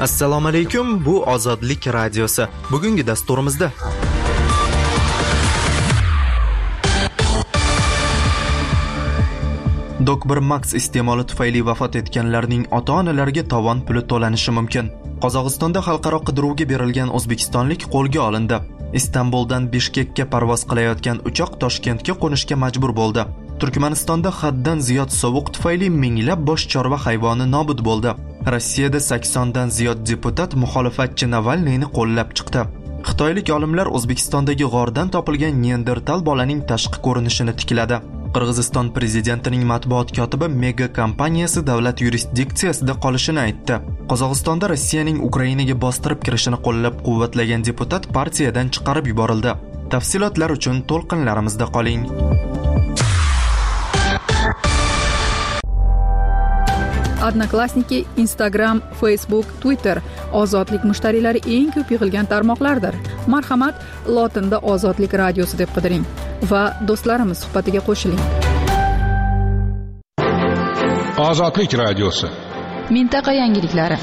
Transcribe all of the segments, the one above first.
Assalomu alaykum, bu Ozodlik radiosi. Bugungi dasturimizda Dokbir Max iste'moli tufayli vafot etganlarning ota-onalariga tovon puli to'lanishi mumkin. Qozog'istonda xalqaro qidiruvga berilgan o'zbekistonlik qo'lga olindi. Istanbuldan Bishkekka parvoz qilayotgan uchoq Toshkentga qo'nishga majbur bo'ldi. Turkmanistonda haddan ziyod sovuq tufayli minglab bosh chorva hayvoni nobud bo'ldi. Rossiyada 80 dan ziyod deputat muxolifatchi Navalniyni qo'llab chiqdi. Xitoylik olimlar O'zbekistondagi g'ordan topilgan Neandertal bolaning tashqi ko'rinishini tikladi. Qirg'iziston prezidentining matbuot kotibi mega kompaniyasi davlat yurisdiksiyasida qolishini aytdi. Qozog'istonda Rossiyaning Ukrainaga bostirib kirishini qo'llab-quvvatlagan deputat partiyadan chiqarib yuborildi. Tafsilotlar uchun to'lqinlarimizda qoling. Odnoklassniki, Instagram, Facebook, Twitter ozodlik mushtariylari eng ko'p yig'ilgan tarmoqlardir. Marhamat, lotinda Ozodlik radiosi deb qidiring va do'stlarimiz suhbatiga qo'shiling. Ozodlik radiosi. Mintaqa yangiliklari.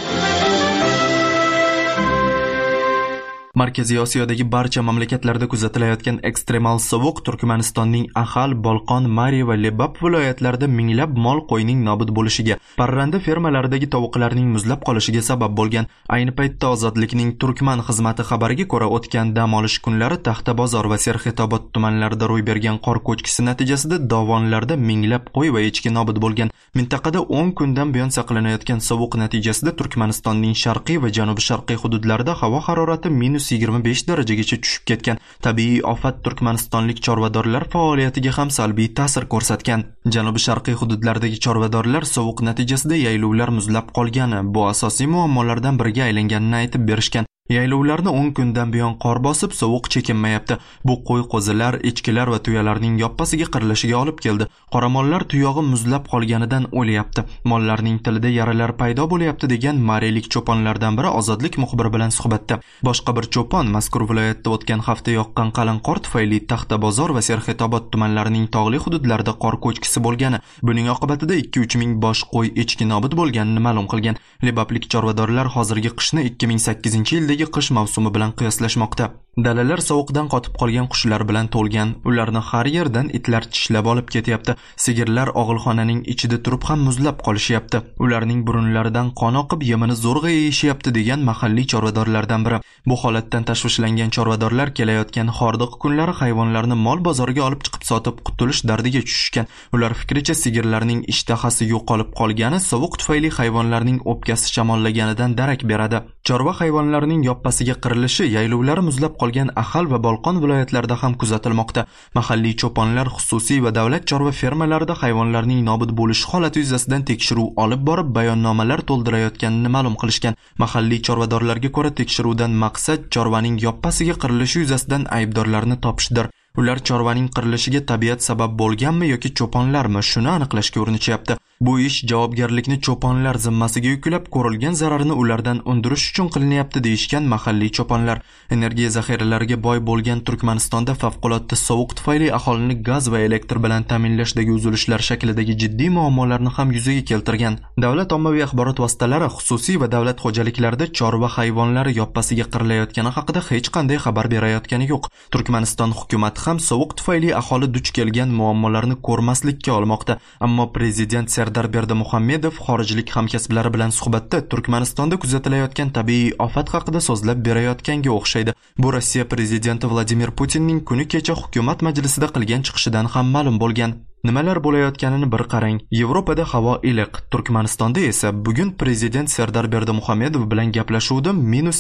Markaziy Osiyodagi barcha mamlakatlarda kuzatilayotgan ekstremal sovuq Turkmanistonning Axal, Bolqon, Mari va Lebap viloyatlarida minglab mol qo'yning nobud bo'lishiga, parranda fermalaridagi tovuqlarning muzlab qolishiga sabab bo'lgan. Ayni paytda Ozodlikning Turkman xizmati xabariga ko'ra, o'tgan dam olish kunlari Taxtabozor va Serxetobod tumanlarida ro'y bergan qor ko'chkisi natijasida dovonlarda minglab qo'y va echki nobud bo'lgan. Mintaqada 10 kundan buyon saqlanayotgan sovuq natijasida Turkmanistonning sharqiy va janubi-sharqiy hududlarida havo harorati -25 darajagacha tushib ketgan. Tabiiy ofat turkmanistonlik chorvadorlar faoliyatiga ham salbiy ta'sir ko'rsatgan. Janubi-sharqiy hududlardagi chorvadorlar sovuq natijasida yaylovlar muzlab qolgani, bu asosiy muammolardan biriga aylanganini aytib berishgan. Yaylovlarni 10 kundan buyon qor bosib, sovuq chekinmayapti. Bu qo'y qo'zilar, echkilar va tuyalarning yoppasiga qirilishiga olib keldi. Qoramollar tuyog'i muzlab qolganidan o'lyapti. Mollarning tilida yaralar paydo bo'lyapti degan marilik cho'ponlardan biri Ozodlik muxbiri bilan suhbatda. Boshqa bir cho'pon mazkur viloyatda o'tgan hafta yoqqan qalin qor tufayli Taxtabozor va Serxetobod tumanlarining tog'li hududlarida qor ko'chkisi bo'lgani, buning oqibatida 2-3 ming bosh qo'y, echki nobud bo'lganini ma'lum qilgan. Lebaplik chorvadorlar hozirgi qishni 2008-yildagi qish mavsumi bilan qiyoslashmoqda. Dalalar sovuqdan qotib qolgan qushlar bilan to'lgan. Ularni har yerdan itlar tishlab olib ketyapti. Sigirlar og'ilxonaning ichida turib ham muzlab qolishyapti. Ularning burunlaridan qon oqib, yemini zo'rg'a yeyishyapti degan mahalliy chorvadorlardan biri. Bu holatdan tashvishlangan chorvadorlar kelayotgan hordiq kunlari hayvonlarni mol bozoriga olib chiqib sotib qutulish dardiga tushishgan. Ular fikricha sigirlarning ishtahasi yo'qolib qolgani sovuq tufayli hayvonlarning o'pkasi shamollaganidan darak beradi. Chorva hayvonlarining yoppasiga qirilishi yaylovlari muzlab qolgan Axal va Bolqon viloyatlarida ham kuzatilmoqda. Mahalliy cho'ponlar xususiy va davlat chorva fermalarida hayvonlarning nobud bo'lishi holati yuzasidan tekshiruv olib borib, bayonnomalar to'ldirayotganini ma'lum qilishgan. Mahalliy chorvadorlarga ko'ra, tekshiruvdan maqsad chorvaning yoppasiga qirilishi yuzasidan aybdorlarni topishdir. Ular chorvaning qirilishiga tabiat sabab bo'lganmi yoki cho'ponlarmi, shuni aniqlashga urinishyapti. Bu ish javobgarlikni cho'ponlar zimmasiga yuklab, ko'rilgan zararni ulardan undirish uchun qilinyapti deyishgan mahalliy cho'ponlar. Energiya zaxiralariga boy bo'lgan Turkmanistonda favqulodda sovuq tufayli aholini gaz va elektr bilan ta'minlashdagi uzilishlar shaklidagi jiddiy muammolarni ham yuzaga keltirgan. Davlat ommaviy axborot vositalari xususiy va davlat xo'jaliklarida chorva hayvonlari yoppasiga qirilayotgani haqida hech qanday xabar berayotgani yo'q. Turkmaniston hukumati ham sovuq tufayli aholi duch kelgan muammolarni ko'rmaslikka olmoqda. Ammo prezident Serdar Berdimuhamedov xorijlik hamkasblari bilan suhbatda Turkmanistonda kuzatilayotgan tabiiy ofat haqida so'zlab berayotganga o'xshaydi. Bu Rossiya prezidenti Vladimir Putinning kuni kecha hukumat majlisida qilgan chiqishidan ham ma'lum bo'lgan. Nimalar bo'layotganini bir qarang. Yevropada havo iliq, Turkmanistonda esa bugun prezident Serdar Berdimuhamedov bilan gaplashuvda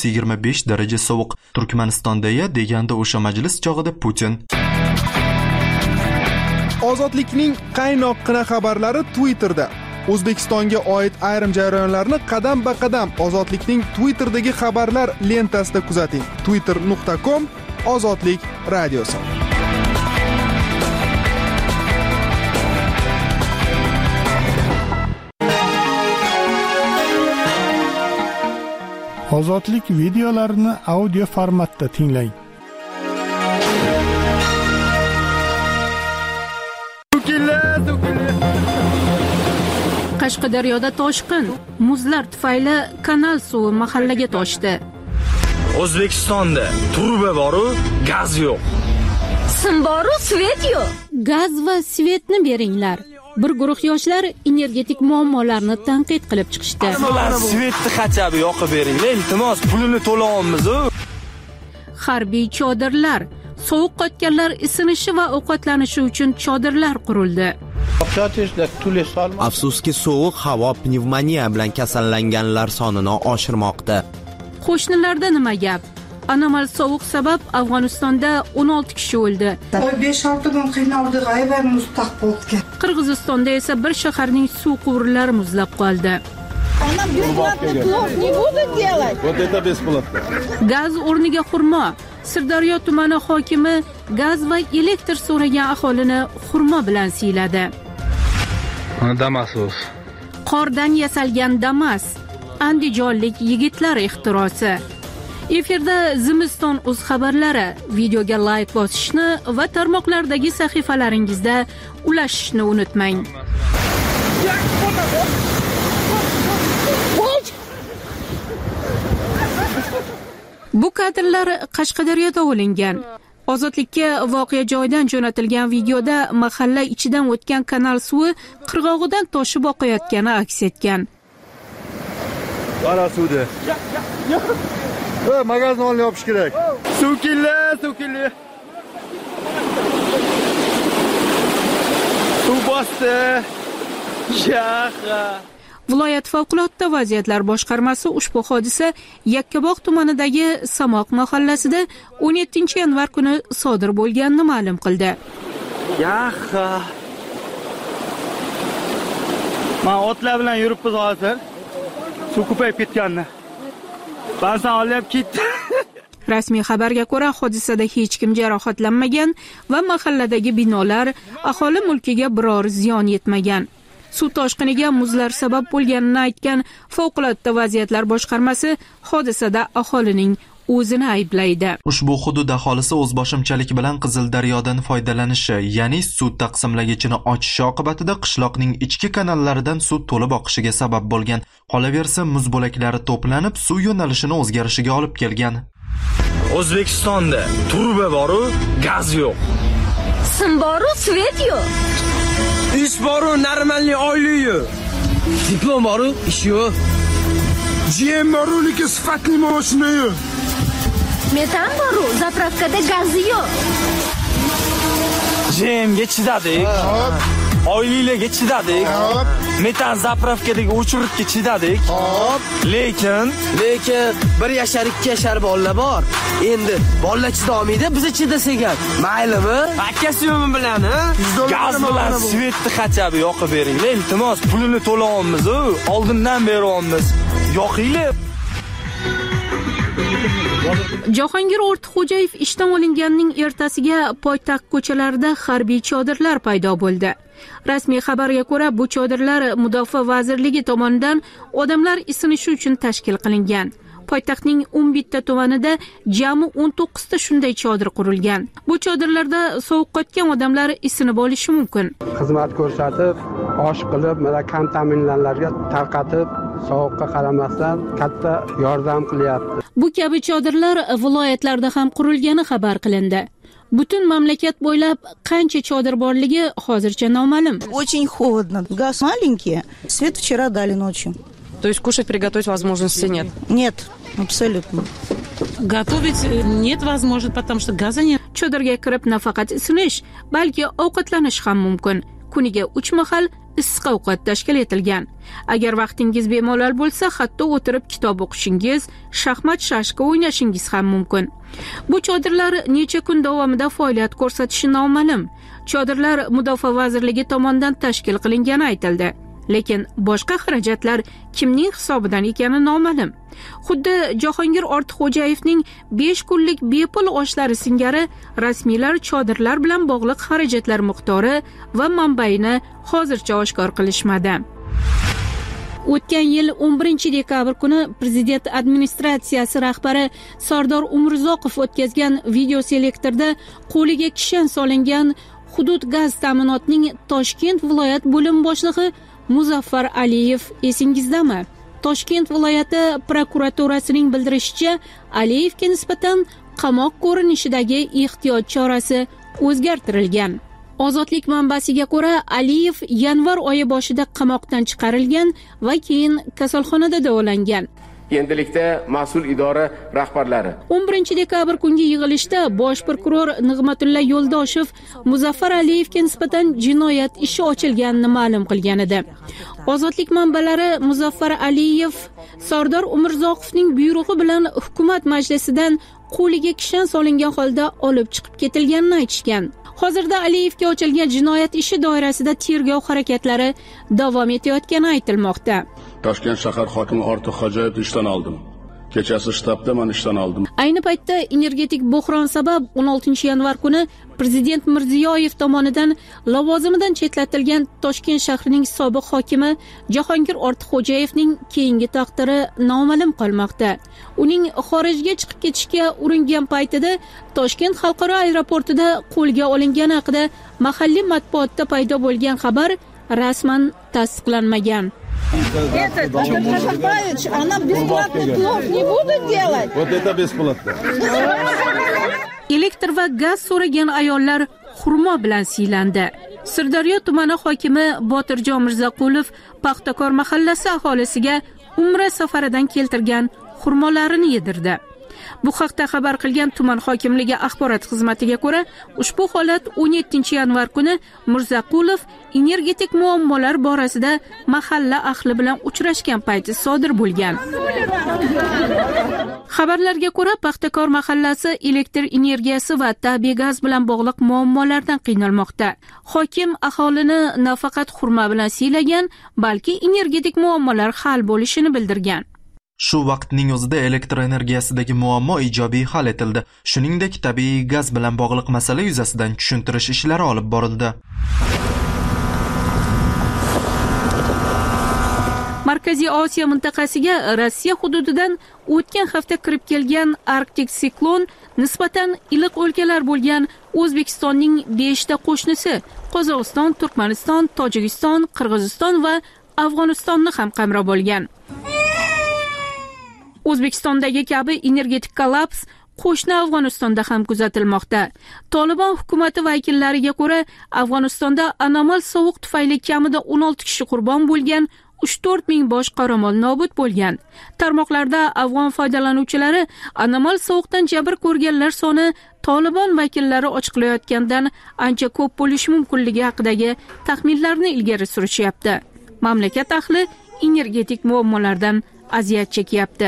-25 daraja sovuq. Turkmanistonda-ya deganda o'sha majlis chog'ida Putin. Ozodlikning qaynoqqina xabarlari Twitterda. O'zbekistonga oid ayrim jarayonlarni qadam-ba-qadam Ozodlikning Twitterdagi xabarlar lentasida kuzating. twitter.com/ozodlik radiosi. Ozodlik videolarini audio formatda tinglang. Qashqadaryoda toshqin, muzlar tufayli kanal suvi mahallaga toshdi. O'zbekistonda truba boru, gaz yo'q. Sim boru, svet yo'q. Gaz va svetni beringlar. Bir guruh yoshlar energetik muammolarni tanqid qilib chiqishdi. Svetni qachab yoqib beringlar, iltimos, pulini to'layapmiz-ku. Harbiy chodirlar, sovuq qotganlar isinishi va ovqatlanishi uchun chodirlar qurildi. Afsuski, sovuq havo pnevmoniya bilan kasallanganlar sonini oshirmoqda. Qo'shnilarda nima gap? Anomal sovuq sabab Afg'onistonda 16 kishi o'ldi. 5-6 kun qiynaldik, ayvay muztaq bo'ldi. Qirg'izistonda esa bir shaharning suv quvurlari muzlab qoldi. Gaz o'rniga xurmo. Sirdaryo tumani hokimi gaz va elektr so'ragan aholini xurmo bilan siyladi. Damasos. Qordan yasalgan Damas. Andijonlik yigitlar ixtirosi. Efirda Zimiston.uz xabarlari. Videoga like bosishni va tarmoqlardagi sahifalaringizda ulashishni unutmang. Bu kadrlar Qashqadaryoda olingan. Ozodlikka voqea joyidan jo'natilgan videoda mahalla ichidan o'tgan kanal suvi qirg'og'idan toshib oqayotgani aks etgan. Qara suvdi. Magazin olib yopish kerak. Suv keldi. Suv bosdi. Shaha. Viloyat favqulodda vaziyatlar boshqarmasi ushbu hodisa Yakkabog' tumanidagi Samoq mahallasida 17-yanvar kuni sodir bo'lganini ma'lum qildi. Yaha. Men otlar bilan yuribmiz hozir. Suv ko'payib ketganini. Ba'zan olib ketdi. Rasmiy xabarga ko'ra, hodisada hech kim jarohatlanmagan va mahalladagi binolar, aholi mulkiga biror ziyon yetmagan. Suv toshqiniga muzlar sabab bo'lganini aytgan favqulodda vaziyatlar boshqarmasi hodisada aholining o'zini ayblaydi. Ushbu hudud aholisi o'zboshimchalik bilan Qizildaryodan foydalanishi, ya'ni suv taqsimlagichini ochishi oqibatida qishloqning ichki kanallaridan suv to'lib oqishiga sabab bo'lgan. Qolaversa, muz bo'laklari to'planib, suv yo'nalishini o'zgarishiga olib kelgan. O'zbekistonda truba boru, gaz yo'q. Sim boru, svet yo'q. Ish boru, normalniy oylik yo'q. Diplom boru, ish yo'q. GM boru, lekin sifatli mashina yo'q. Metan boru, zapravkada gaz yo'q. GMga chidadik. Oyliklarga chidadik. Metan zapravkadagi o'chiribga chidadik. Lekin bir yashar, 2 yashar bolalar bor. Endi bolalar chidamaydi, biz chidasak ham. Maylimi? Akasi yo'mi bilan, gaz bilan svetni qachab yoqib beringlar, iltimos, pulini to'layapmiz-ku, oldindan beryapmiz. Yoqinglar. Jahongir Ortiqxo'jayev ishdan olinganning ertasiga poytaxt ko'chalarida harbiy chodirlar paydo bo'ldi. Rasmiy xabarga ko'ra, bu chodirlar Mudofaa vazirligi tomonidan odamlar isinishi uchun tashkil qilingan. Poytaxtning 11 tumanida jami 19 ta shunday chodir qurilgan. Bu chodirlarda sovuq qotgan odamlar isinib olishi mumkin. Xizmat ko'rsatib, osh qilib, mana kam ta'minlanlarga tarqatib, sovuqqa qaramasdan katta yordam qilyapti. Bu kabi chodirlar viloyatlarda ham qurilgani xabar qilindi. Butun mamlakat bo'ylab qancha chodir borligi hozircha noma'lum. Очень холодно. Газ маленький. Свет вчера дали ночью. То есть кушать, приготовить возможности нет? Нет, абсолютно. Готовить нет возможности, потому что газа нет. Chodirga kirib nafaqat isinish, balki ovqatlanish ham mumkin. Kuniga 3 mahal issiq ovqat tashkil etilgan. Agar vaqtingiz bemalol bo'lsa, hatto o'tirib kitob o'qishingiz, shaxmat shashka o'ynashingiz ham mumkin. Bu chodirlar necha kun davomida faoliyat ko'rsatishi noma'lum. Chodirlar Mudofaa vazirligi tomonidan tashkil qilingani aytildi. Lekin boshqa xarajatlar kimning hisobidan ekani noma'lum. Xuddi Jahongir Ortiqxo'jayevning 5 kunlik bepul oshlari singari rasmiylar chodirlar bilan bog'liq xarajatlar miqdori va manbaini hozircha oshkor qilishmadi. O'tgan yil 11 dekabr kuni prezident administratsiyasi rahbari Sardor Umurzoqov o'tkazgan video selektorda qo'liga kishan solingan hudud gaz ta'minotining Toshkent viloyat bo'lim boshlig'i Muzaffar Aliyev esingizdami? Toshkent viloyati prokuraturasining bildirishicha, Aliyevga nisbatan qamoq ko'rinishidagi ehtiyot chorasi o'zgartirilgan. Ozodlik manbasiga ko'ra, Aliyev yanvar oyi boshida qamoqdan chiqarilgan va keyin kasalxonada davolangan. Endilikda mas'ul idora rahbarlari 11 dekabr kungi yig'ilishda bosh prokuror Nig'matulla Yo'ldoshev Muzaffar Aliyevga nisbatan jinoyat ishi ochilganini ma'lum qilgan edi. Ozodlik manbalari Muzaffar Aliyev Sardor Umurzoqovning buyrug'i bilan hukumat majlisidan qo'liga kishan solingan holda olib chiqib ketilganini aytishgan. Hozirda Aliyevga ochilgan jinoyat ishi doirasida tergov harakatlari davom etayotgani aytilmoqda. Toshkent shahar hokimi Ortiq Xo'jayevni ishdan oldim. Kechasi shtabda men ishdan oldim. Ayni paytda energetik bo'hron sabab 16 yanvar kuni Prezident Mirziyoyev tomonidan lavozimidan chetlatilgan Toshkent shahrining sobiq hokimi Jahongir Ortiqxo'jayevning keyingi taqdiri noma'lum qolmoqda. Uning xorijga chiqib ketishga uringan paytida Toshkent xalqaro aeroportida qo'lga olingani haqida mahalliy matbuotda paydo bo'lgan xabar rasman tasdiqlanmagan. Шахбаевич, она бесплатный плов не будет делать. Вот это бесплатно. Elektr va gaz so'ragan ayollar xurmo bilan siylandi. Sirdaryo tumani hokimi Botirjon Mirzaqulov Paxtakor mahallasi aholisiga Umra safaridan keltirgan xurmolarini yedirdi. Bu haqda xabar qilgan tuman hokimligi axborot xizmatiga ko'ra, ushbu holat 17 yanvar kuni Mirzaqulov energetik muammolar borasida mahalla ahli bilan uchrashgan payti sodir bo'lgan. Xabarlarga ko'ra, Paxtakor mahallasi elektr energiyasi va tabiiy gaz bilan bog'liq muammolardan qiynalmoqda. Hokim aholini nafaqat xurmo bilan siylagan, balki energetik muammolar hal bo'lishini bildirgan. Shu vaqtning o'zida elektr energiyasidagi muammo ijobiy hal etildi. Shuningdek, tabiiy gaz bilan bog'liq masala yuzasidan tushuntirish ishlari olib borildi. Markaziy Osiyo mintaqasiga Rossiya hududidan o'tgan hafta kirib kelgan Arktik siklon nisbatan iliq o'lkalar bo'lgan O'zbekistonning 5 ta qo'shnisi Qozog'iston, Turkmaniston, Tojikiston, Qirg'iziston va Afg'onistonni ham qamrab olgan. O'zbekistondagi kabi energetik kollaps qo'shni Afg'onistonda ham kuzatilmoqda. Tolibon hukumati vakillariga ko'ra, Afg'onistonda anomal sovuq tufayli kamida 16 kishi qurbon bo'lgan, 3-4 ming bosh qoramol nobud bo'lgan. Tarmoqlarda afg'on foydalanuvchilari anomal sovuqdan jabr ko'rganlar soni Tolibon vakillari ochiqlayotgandan ancha ko'p bo'lishi mumkinligi haqidagi taxminlarni ilgari surishyapti. Mamlakat ahli energetik muammolardan aziyat chekyapti.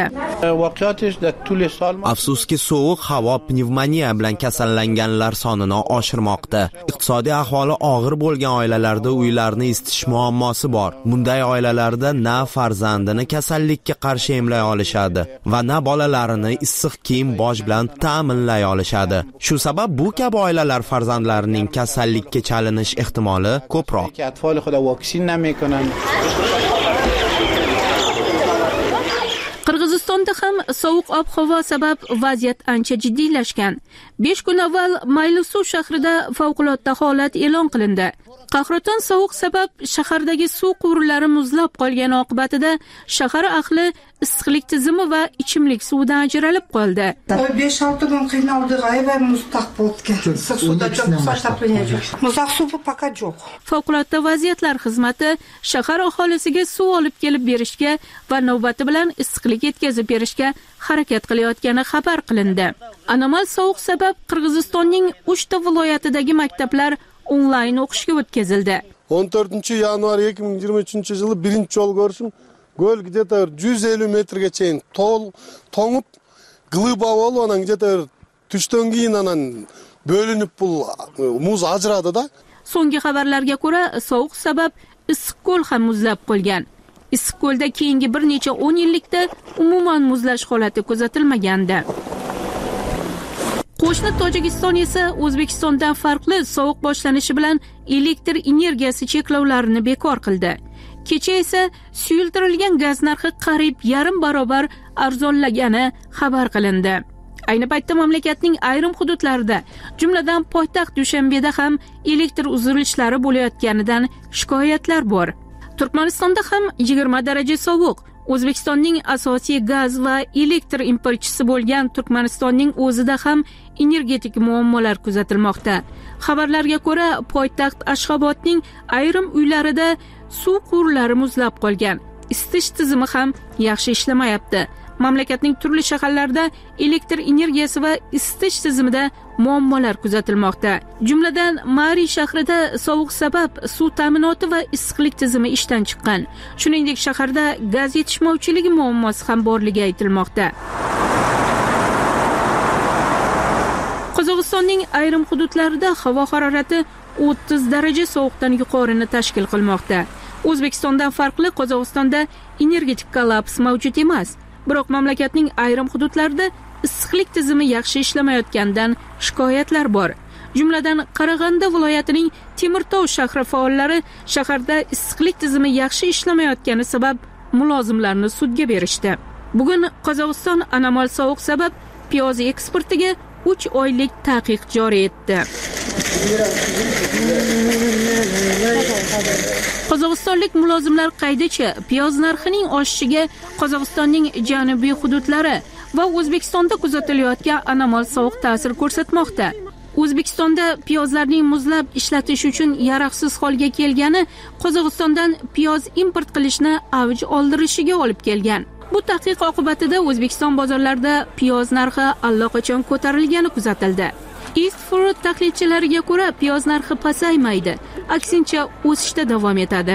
Afsuski, sovuq havo pnevmoniya bilan kasallanganlar sonini oshirmoqda. Iqtisodiy ahvoli og'ir bo'lgan oilalarda uylarni isitish muammosi bor. Bunday oilalarda na farzandini kasallikka qarshi emlay olishadi va na bolalarini issiq kiyim bosh bilan ta'minlay olishadi. Shu sabab bu kabi oilalar farzandlarining kasallikka chalinish ehtimoli ko'proq. Qirg'izistonda ham sovuq ob-havo sabab vaziyat ancha jiddiylashgan. 5 kun avval Maylisuv shahrida favqulodda holat e'lon qilindi. Qahraton sovuq sabab shahardagi suv quvurlari muzlab qolgani oqibatida shahar ahli issiqlik tizimi va ichimlik suvidan ajralib qoldi. 5-6 kun qiynaldik, va muztaq bo'ldi. Issiq suvda muztaq suvi faqat yo'q. Favqulodda vaziyatlar xizmati shahar aholisiga suv olib kelib berishga va navbati bilan issiqlik yetkazib berishga harakat qilayotgani xabar qilindi. Anomal sovuq sabab Qirg'izistonning 3 ta viloyatidagi maktablar onlayn o'qishga o'tkazildi. 14 yanvar 2023-yılı birinchi yol ko'rishim göl где-то 150 metrga chayin to'ngib glıba olib, anan где-то tushdan keyin anan bo'linib muz ajradi da. So'nggi xabarlarga ko'ra, sovuq sabab Issiqko'l ham muzlab qolgan. Issiqko'lda keyingi bir necha 10 yillikda umuman muzlash holati kuzatilmagandi. Qo'shni Tojikiston esa O'zbekistondan farqli sovuq boshlanishi bilan elektr energiyasi cheklovlarini bekor qildi. Kecha esa suyultirilgan gaz narxi qariyb yarim barobar arzonlagani xabar qilindi. Ayni paytda mamlakatning ayrim hududlarida, jumladan poytaxt Dushanbeda ham elektr uzilishlari bo'layotganidan shikoyatlar bor. Turkmanistonda ham 20 daraja sovuq. O'zbekistonning asosiy gaz va elektr importchisi bo'lgan Turkmanistonning o'zida ham energetik muammolar kuzatilmoqda. Xabarlarga ko'ra, poytaxt Ashxobodning ayrim uylarida suv quvurlari muzlab qolgan. Isitish tizimi ham yaxshi ishlamayapti. Mamlakatning turli shaharlarida elektr energiyasi va isitish tizimida muammolar kuzatilmoqda. Jumladan, Mari shahrida sovuq sabab suv ta'minoti va issiqlik tizimi ishdan chiqqan. Shuningdek, shaharda gaz yetishmovchiligi muammosi ham borligi aytilmoqda. Qozog'istonning ayrim hududlarida havo harorati 30 daraja sovuqdan yuqorini tashkil qilmoqda. O'zbekistondan farqli Qozog'istonda energetik kollaps mavjud emas. Biroq mamlakatning ayrim hududlarida issiqlik tizimi yaxshi ishlamayotganidan shikoyatlar bor. Jumladan, Qarag'anda viloyatining Temirtov shahri faollari shaharda issiqlik tizimi yaxshi ishlamayotgani sabab mulozimlarni sudga berishdi. Bugun Qozog'iston anomal sovuq sabab piyoz eksportiga 3 oylik taqiq joriy etdi. Qozog'istonlik mulozimlar qaydicha piyoz narxining oshishiga Qozog'istonning janubiy hududlari va O'zbekistonda kuzatilayotgan anomal sovuq ta'sir ko'rsatmoqda. O'zbekistonda piyozlarning muzlab ishlatish uchun yaroqsiz holga kelgani Qozog'istondan piyoz import qilishni avj oldirishiga olib kelgan. Bu taqiq oqibatida O'zbekiston bozorlarida piyoz narxi allaqachon ko'tarilgani kuzatildi. East Fruit tahlilchilariga ko'ra, piyoz narxi pasaymaydi, aksincha o'sishda davom etadi.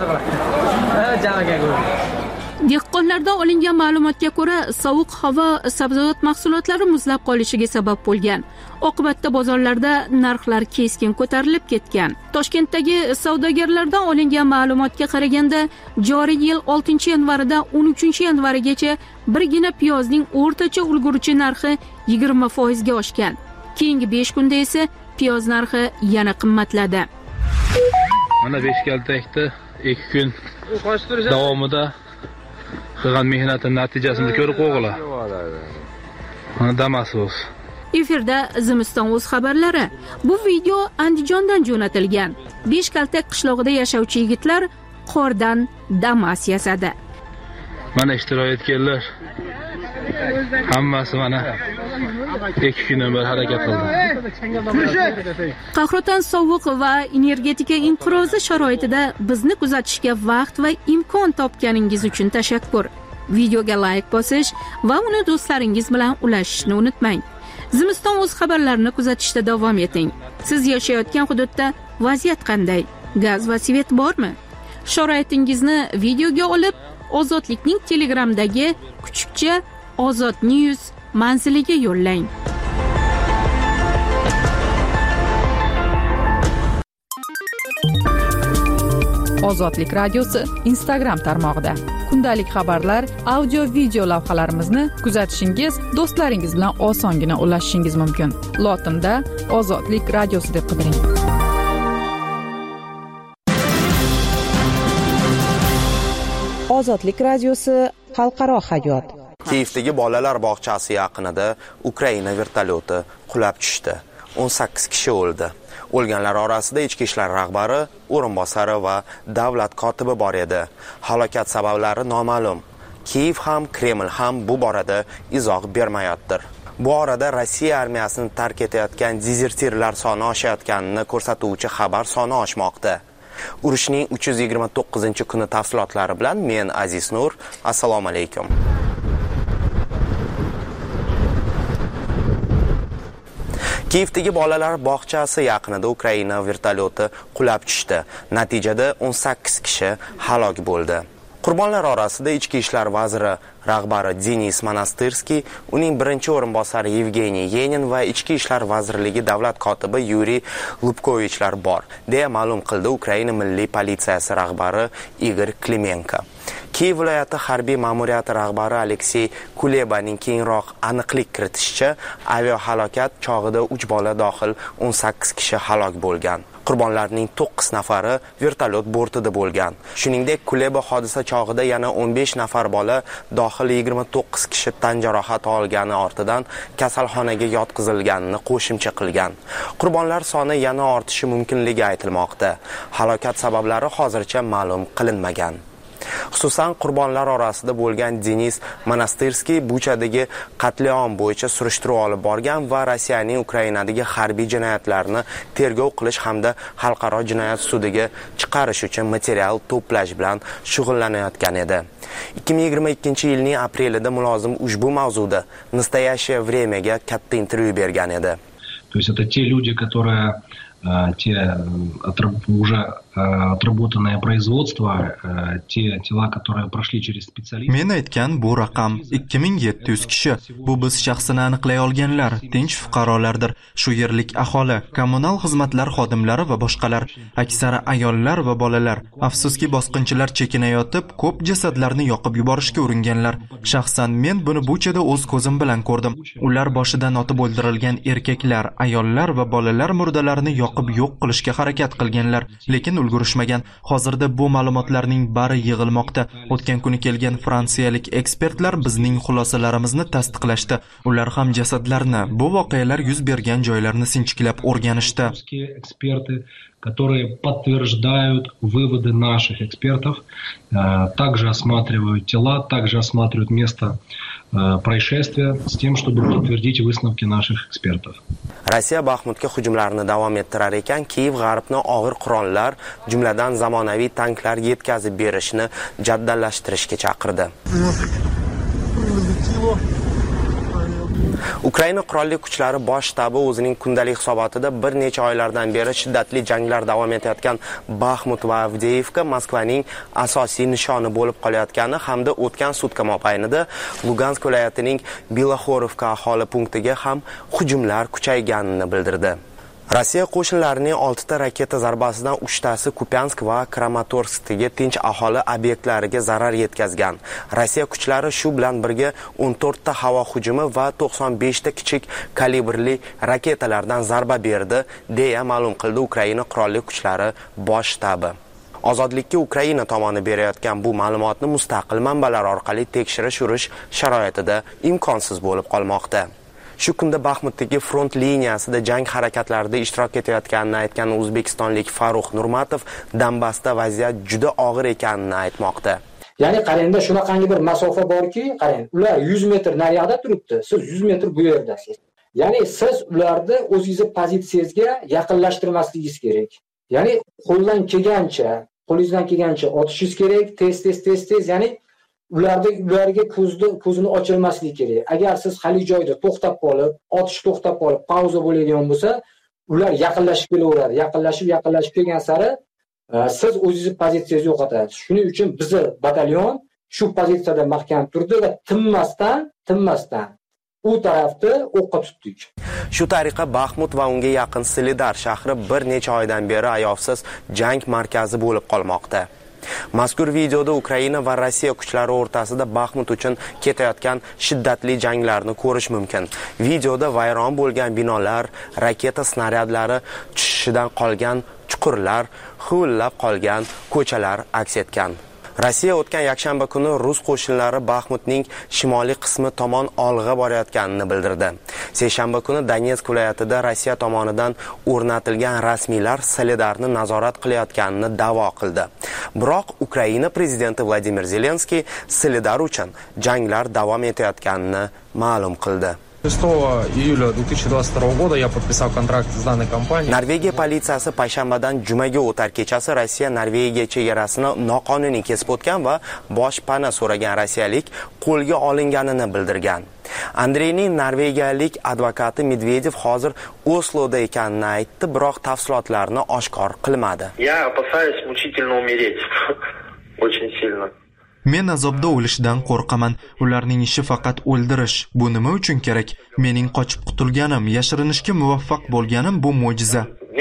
Dehqonlardan olingan ma'lumotga ko'ra, sovuq havo sabzavot mahsulotlari muzlab qolishiga sabab bo'lgan. Oqibatda bozorlarda narxlar keskin ko'tarilib ketgan. Toshkentdagi savdogarlardan olingan ma'lumotga qaraganda, joriy yil 6-yanvaridan 13-yanvarigacha birgina piyozning o'rtacha ulguruvchi narxi 20% ga oshgan. Keyingi 5 kunda esa piyoz narxi yana qimmatladi. Mana 5 kaltakda 2 kun davomida qilgan mehnatim natijasini ko'rib qo'yinglar. Mana Damas'us. Efirda Zimiston o'z xabarlari. Bu video Andijondan jo'natilgan. 5 kaltak qishlog'ida yashovchi yigitlar qordan Damas yasadi. Mana ishtirok etganlar hammasi mana 2 kundan beri harakat qildi. Qahraton sovuq va energetika inqirozi sharoitida bizni kuzatishga vaqt va imkon topganingiz uchun tashakkur. Videoga like bosish va uni do'stlaringiz bilan ulashishni unutmang. Zimiston o'z xabarlarini kuzatishda davom eting. Siz yashayotgan hududda vaziyat qanday? Gaz va svet bormi? Sharoitingizni videoga olib, Ozodlikning Telegramdagi kuchukcha Ozod News manziliga yo'llang. Ozodlik radiosi Instagram tarmog'ida kundalik xabarlar, audio video lavhalarimizni kuzatishingiz, do'stlaringiz bilan osongina ulashishingiz mumkin. Lotinda Ozodlik radiosi deb qidiring. Ozodlik radiosi xalqaro hayot. Kiyevdagi bolalar bog'chasi yaqinida Ukraina vertolyoti qulab tushdi. 18 kishi o'ldi. O'lganlar orasida ichki ishlar rahbari, o'rinbosari va davlat kotibi bor edi. Halokat sabablari noma'lum. Kiyev ham, Kreml ham bu borada izoh bermayaptir. Bu orada Rossiya armiyasini tark etayotgan dezertirlar soni oshayotganini ko'rsatuvchi xabar soni oshmoqda. Urushning 329-kuni tafsilotlari bilan men Aziz Nur. Assalomu alaykum. Kiyevdagi bolalar bog'chasi yaqinida Ukraina vertolyoti qulab tushdi. Natijada 18 kishi halok bo'ldi. Qurbonlar orasida ichki ishlar vaziri rahbari Denis Monastirskiy, uning birinchi o'rinbosari Yevgeniy Yenin va ichki ishlar vazirligi davlat kotibi Yuriy Lubkovichlar bor, deya ma'lum qildi Ukraina milliy politsiyasi rahbari Igor Klimenko. Kiyev viloyati harbiy ma'muriyati rahbari Aleksey Kulebaning keyinroq aniqlik kiritishicha, aviahalokat chog'ida 3 bola dohil 18 kishi halok bo'lgan. Qurbonlarning 9 nafari vertolyot bortida bo'lgan. Shuningdek, Kuleba hodisa chog'ida yana 15 nafar bola dohil 29 kishi tan jarohati olgani ortidan kasalxonaga yotqizilganini qo'shimcha qilgan. Qurbonlar soni yana ortishi mumkinligi aytilmoqda. Halokat sabablari hozircha ma'lum qilinmagan. Xususan, qurbonlar orasida bo'lgan Denis Monastirskiy Buchadagi qatliam bo'yicha surishtiruv olib borgan va Rossiyaning Ukrainadagi harbiy jinoyatlarni tergov qilish hamda xalqaro jinoyat sudiga chiqarish uchun material to'plash bilan shug'ullanayotgan edi. 2022-yilning aprelida mulozim ushbu mavzuda Nastoящее времяga katta intervyu bergan edi. То есть это те люди, которые уже отработанное производство, те тела, которые прошли через специалистов. Men aytgan bu raqam 2700 kishi. Bu biz shaxsini aniqlay olganlar, tinch fuqarolardir. Shu yerlik aholi, kommunal xizmatlar xodimlari va boshqalar, aksari ayollar va bolalar. Afsuski bosqinchilar chekinayotib, ko'p jasadlarni yoqib yuborishga uringanlar. Shaxsan men buni Buchada o'z ko'zim bilan ko'rdim. Ular boshidan otib o'ldirilgan erkaklar, ayollar va bolalar murdalarini yoqib yo'q qilishga harakat qilganlar, lekin ulgurishmagan. Hozirda bu ma'lumotlarning bari yig'ilmoqda. O'tgan kuni kelgan fransiyalik ekspertlar bizning xulosalarimizni tasdiqlashdi. Ular ham jasadlarni, bu voqealar yuz bergan joylarni sinchiklab o'rganishdi. Которые подтверждают выводы наших экспертов, также осматривают тела, также осматривают место происшествия с тем, чтобы подтвердить высновки наших экспертов. Rossiya Baxmutga hujumlarni davom ettirar ekan, Kiyev g'arbni og'ir qurollar, jumladan zamonaviy tanklar yetkazib berishni jaddallashtirishga chaqirdi. Ukraina qurolli kuchlari bosh shtabi o'zining kundalik hisobotida bir necha oylardan beri shiddatli janglar davom etayotgan Baxmut va Avdeyevka Moskvaning asosiy nishoni bo'lib qolayotgani hamda o'tgan sutka mobaynida Lugansk viloyatining Bilaxorovka aholi punktiga ham hujumlar kuchayganini bildirdi. Rossiya qo'shinlarining 6 ta raketa zarbasidan 3 tasi Kupyansk va Kramatorskdagi tinch aholi obyektlariga zarar yetkazgan. Rossiya kuchlari shu bilan birga 14 ta havo hujumi va 95 ta kichik kalibrli raketalardan zarba berdi, deya ma'lum qildi Ukraina qurolli kuchlari bosh shtabi. Ozodlikka Ukraina tomoni berayotgan bu ma'lumotni mustaqil manbalar orqali tekshirish sharoitida imkonsiz bo'lib qolmoqda. Shu kunda Baxmutdagi front liniyasida jang harakatlarida ishtirok etayotganini aytgan o'zbekistonlik Farruh Nurmatov Donbassda vaziyat juda og'ir ekanini aytmoqda. Ya'ni qarangda shunaqangi bir masofa borki, qarang, ular 100 metr naryoqda turibdi, siz 100 metr bu yerdasiz. Ya'ni siz ularni o'zingizning pozitsiyangizga yaqinlashtirmasligingiz kerak. Ya'ni qo'lingizdan kelgancha otishingiz kerak, tez, ya'ni ularga ko'zini ochilmasligi kerak. Agar siz hali joyda to'xtab qolib, otish to'xtab qolib, pauza bo'ladigan bo'lsa, ular yaqinlashib kelaveradi. Yaqinlashib kelgan sari siz o'zingizni pozitsiyangizni yo'qotasiz. Shuning uchun bizning batalyon shu pozitsiyada mahkam turdi va tinmasdan u tarafda o'qqa tutdik. Shu tariqa Baxmut va unga yaqin Solidar shahri bir necha oydan beri ayovsiz jang markazi bo'lib qolmoqda. Mazkur videoda Ukraina va Rossiya kuchlari o'rtasida Baxmut uchun ketayotgan shiddatli janglarni ko'rish mumkin. Videoda vayron bo'lgan binolar, raketa snaryadlari tushishidan qolgan chuqurlar, huvillab qolgan ko'chalar aks etgan. Rossiya o'tgan yakshanba kuni rus qo'shinlari Baxmutning shimoliy qismi tomon olg'a borayotganini bildirdi. Seshanba kuni Donetsk viloyatida Rossiya tomonidan o'rnatilgan rasmiylar Solidarni nazorat qilayotganini da'vo qildi. Biroq Ukraina prezidenti Vladimir Zelenskiy Solidar uchun janglar davom etayotganini ma'lum qildi. 6 июля 2022 года я подписал контракт с данной компанией. Norvegiya politsiyasi payshanbadan jumaga o'tar kechasi Rossiya Norvegiya chegarasini noqonuniy kesib o'tgan va boshpana so'ragan rossiyalik qo'lga olinganini bildirgan. Andreyning norvegiyalik advokati Medvedev hozir Osloda ekanini aytdi, biroq tafsilotlarni oshkor qilmadi. Я опасаюсь мучительно умереть. Очень сильно. Men azobda o'lishdan qo'rqaman. Ularning ishi faqat o'ldirish. Bu nima uchun kerak? Mening qochib qutulganim, yashirinishga muvaffaq bo'lganim bu mo'jiza.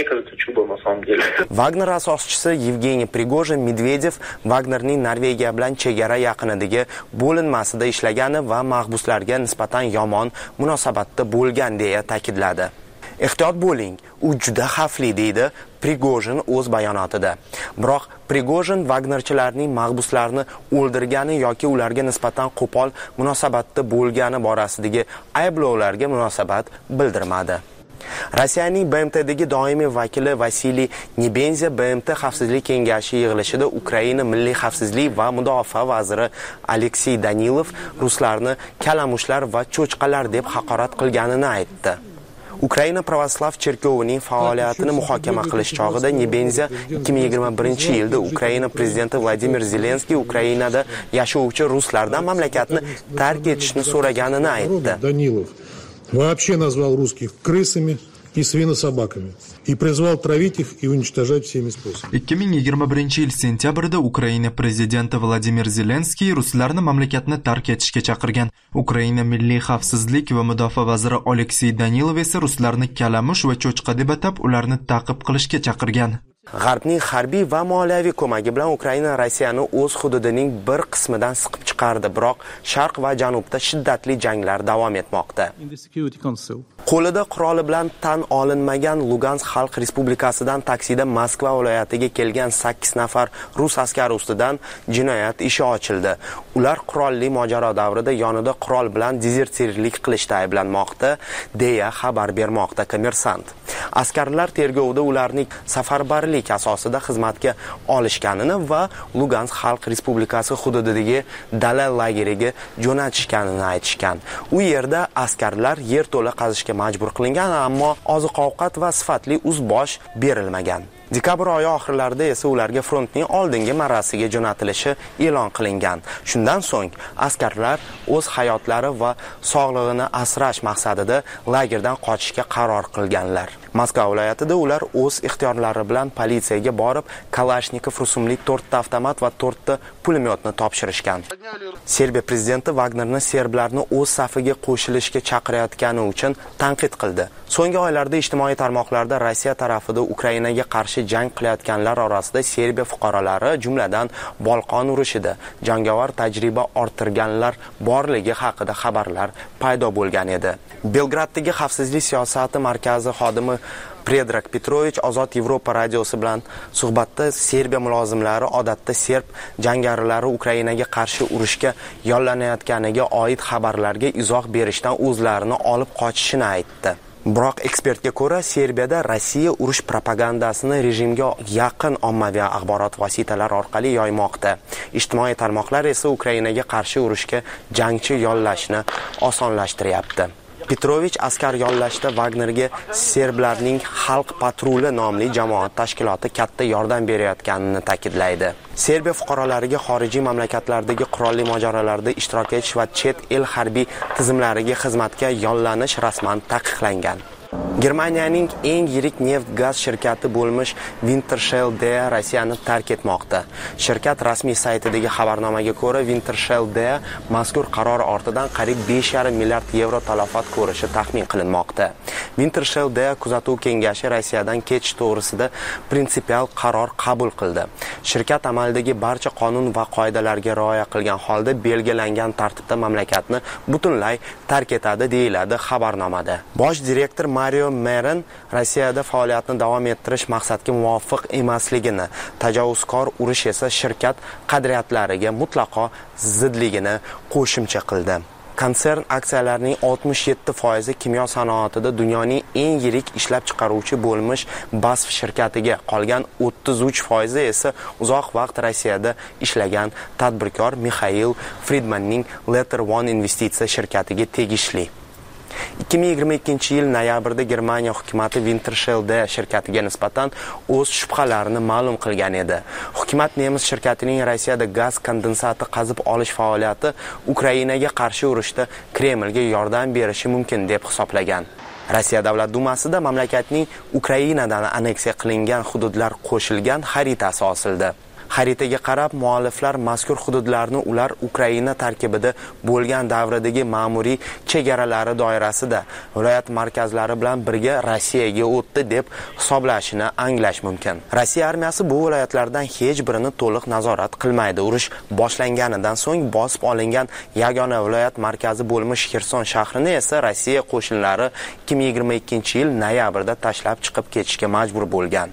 Wagner asoschisi Yevgeniy Prigozhin Medvedev Wagnerning Norvegiya bilan chegara yaqinidagi bo'linmasida ishlagani va mahbuslarga nisbatan yomon munosabatda bo'lgan deya ta'kidladi. Ehtiyot bo'ling, u juda xavfli deydi Prigojin o'z bayonotida. Biroq Prigojin Wagnerchilarning mahbuslarni o'ldirgani yoki ularga nisbatan qo'pol munosabatda bo'lgani borasidagi ayblovlarga munosabat bildirmadi. Rossiyaning BMTdagi doimiy vakili Vasiliy Nebenzia BMT Xavfsizlik kengashi yig'ilishida Ukraina milliy xavfsizlik va mudofaa vaziri Aleksey Danilov ruslarni kalamushlar va cho'chqalar deb haqorat qilganini aytdi. Ukraina Pravoslav cherkovining faoliyatini muhokama qilish chog'ida Nebenzia 2021-yilda Ukraina prezidenti Vladimir Zelenskiy Ukrainada yashovchi ruslardan mamlakatni tark etishni so'raganini aytdi. Danilov вообще назвал русских крысами и свинособаками и призвал травить их и уничтожать всеми способами. 2021-yil sentyabrda Ukraina prezidenti Vladimir Zelenskiy ruslarni mamlakatni tark etishga chaqirgan. Ukraina milliy xavfsizlik va mudofaa vaziri Aleksey Danilov esa ruslarni kalamush va cho'chqa deb atab, ularni ta'qib qilishga chaqirgan. G'arbning harbiy va moliyaviy ko'magi bilan Ukraina Rossiyani o'z hududining bir qismidan siqib chiqardi, biroq sharq va janubda shiddatli janglar davom etmoqda. Qo'lida quroli bilan tan olinmagan Lugansk Xalq Respublikasidan taksida Moskva viloyatiga kelgan 8 nafar rus askari ustidan jinoyat ishi ochildi. Ular qurolli mojaro davrida yonida qurol bilan dezertirlik qilishda ayblanmoqda, deya xabar bermoqda Kommersant. Askarlar tergovda ularning safarbarlik asosida xizmatga olishganini va Lugansk Xalq Respublikasi hududidagi dala lageriga jo'natishganini aytishgan. U yerda askarlar yerto'la qazishga majbur qilingan, ammo oziq-ovqat va sifatli uz-bosh berilmagan. Dekabr oyi oxirlarida esa ularga frontning oldingi marrasiga jo'natilishi e'lon qilingan. Shundan so'ng askarlar o'z hayotlari va sog'lig'ini asrash maqsadida lagerdan qochishga qaror qilganlar. Moskva viloyatida ular o'z ixtiyorlari bilan politsiyaga borib, Kalashnikov rusumli 4 ta avtomat va 4 ta pulemyotni topshirishgan. Serbiya prezidenti Wagnerni serblarni o'z safiga qo'shilishga chaqirayotgani uchun tanqid qildi. So'nggi oylarda ijtimoiy tarmoqlarda Rossiya tarafida Ukrainaga qarshi jang qilayotganlar orasida Serbiya fuqarolari, jumladan Bolqon urushida jangovar tajriba orttirganlar borligi haqida xabarlar paydo bo'lgan edi. Belgraddagi xavfsizlik siyosati markazi xodimi Predrag Petrovich Ozod Yevropa radiosi bilan suhbatda Serbiya mulozimlari odatda serb jangarilari Ukrainaga qarshi urushga yollanayotganiga oid xabarlarga izoh berishdan o'zlarini olib qochishini aytdi. Biroq ekspertga ko'ra, Serbiyada Rossiya urush propagandasini rejimga yaqin ommaviy axborot vositalari orqali yoymoqda. Ijtimoiy tarmoqlar esa Ukrainaga qarshi urushga jangchi yollashni osonlashtiryapti. Petrovich askar yollashda Wagnerga serblarning Xalq patruli nomli jamoat tashkiloti katta yordam berayotganini ta'kidlaydi. Serbiya fuqarolariga xorijiy mamlakatlardagi qurolli mojarolarda ishtirok etish va chet el harbiy tizimlariga xizmatga yollanish rasman taqiqlangan. Germaniyaning eng yirik neft-gaz shirkati bo'lmish Wintershall D Rossiyani tark etmoqda. Shirkat rasmiy saytidagi xabarnomaga ko'ra, Wintershall D mazkur qaror ortidan qariyb 5,5 milliard yevro talafot ko'rishi taxmin qilinmoqda. Wintershall D kuzatuv kengashi Rossiyadan ketish to'g'risida prinsipial qaror qabul qildi. Shirkat amaldagi barcha qonun va qoidalarga rioya qilgan holda belgilangan tartibda mamlakatni butunlay tark etadi, deyiladi xabarnomada. Bosh direktor Mario Merin Rossiyada faoliyatni davom ettirish maqsadga muvofiq emasligini, tajovuzkor urush esa shirkat qadriyatlariga mutlaqo zidligini qo'shimcha qildi. Konsern aksiyalarining 67% kimyo sanoatida dunyoning eng yirik ishlab chiqaruvchi bo'lmish BASF shirkatiga, qolgan 33% esa uzoq vaqt Rossiyada ishlagan tadbirkor Mikhail Friedmanning Letter One investitsiya shirkatiga tegishli. 2022-yil noyabrda Germaniya hukumatı Wintershall D shirkatiga nisbatan o'z shubhalarini ma'lum qilgan edi. Hukumat nemis shirkatining Rossiyada gaz kondensati qazib olish faoliyati Ukrainaga qarshi urushda Kremlga yordam berishi mumkin deb hisoblagan. Rossiya Davlat dumasida mamlakatning Ukrainadan aneksiya qilingan hududlar qo'shilgan xaritasi osildi. Xaritaga qarab, mualliflar mazkur hududlarni ular Ukraina tarkibida bo'lgan davrdagi ma'muriy chegaralari doirasida viloyat markazlari bilan birga Rossiyaga o'tdi deb hisoblashini anglash mumkin. Rossiya armiyasi bu viloyatlardan hech birini to'liq nazorat qilmaydi. Urush boshlanganidan so'ng bosib olingan yagona viloyat markazi bo'lmish Xerson shahrini esa Rossiya qo'shinlari 2022-yil noyabrda tashlab chiqib ketishga majbur bo'lgan.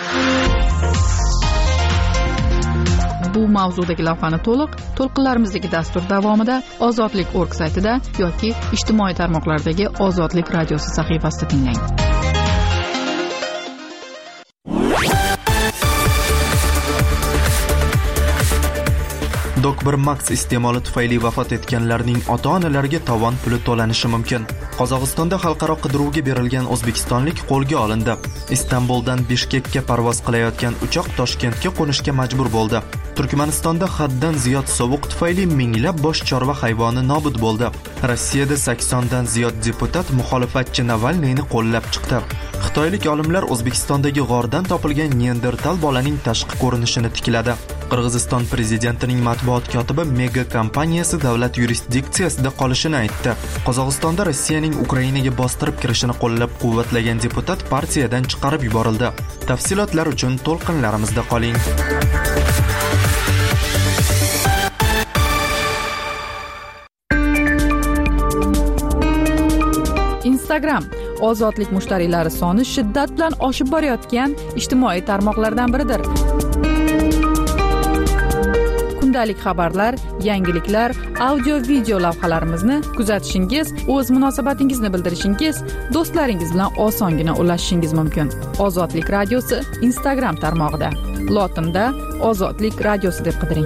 Bu mavzudagi lavhani to'lqinlarimizdagi dastur davomida Ozodlik.org saytida yoki ijtimoiy tarmoqlardagi Ozodlik radiosi sahifasida tinglang. Dok 1 Max iste'moli tufayli vafot etganlarning ota-onalariga tovon puli to'lanishi mumkin. Qozog'istonda xalqaro qidiruvga berilgan o'zbekistonlik qo'lga olindi. Istanbuldan Bishkekka parvoz qilayotgan uchoq Toshkentga qo'nishga majbur bo'ldi. Turkmanistonda haddan ziyod sovuq tufayli minglab bosh chorva hayvoni nobud bo'ldi. Rossiyada 80 dan ziyod deputat muxolifatchi Navalniyni qo'llab chiqdi. Xitoylik olimlar O'zbekistondagi g'ordan topilgan Neandertal bolaning tashqi ko'rinishini tikladi. Qirg'iziston prezidentining matbuot kotibi mega kompaniyasi davlat yurisdiksiyasida qolishini aytdi. Qozog'istonda Rossiyaning Ukrainaga bostirib kirishini qo'llab-quvvatlagan deputat partiyadan chiqarib yuborildi. Tafsilotlar uchun to'lqinlarimizda qoling. Instagram ozodlik mushtariylari soni shiddat bilan oshib borayotgan ijtimoiy tarmoqlardan biridir. Kundalik xabarlar, yangiliklar, audio-video lavhalarimizni kuzatishingiz, o'z munosabatingizni bildirishingiz, do'stlaringiz bilan osongina ulashishingiz mumkin. Ozodlik radiosi Instagram tarmog'ida. Lotinda Ozodlik radiosi deb qidiring.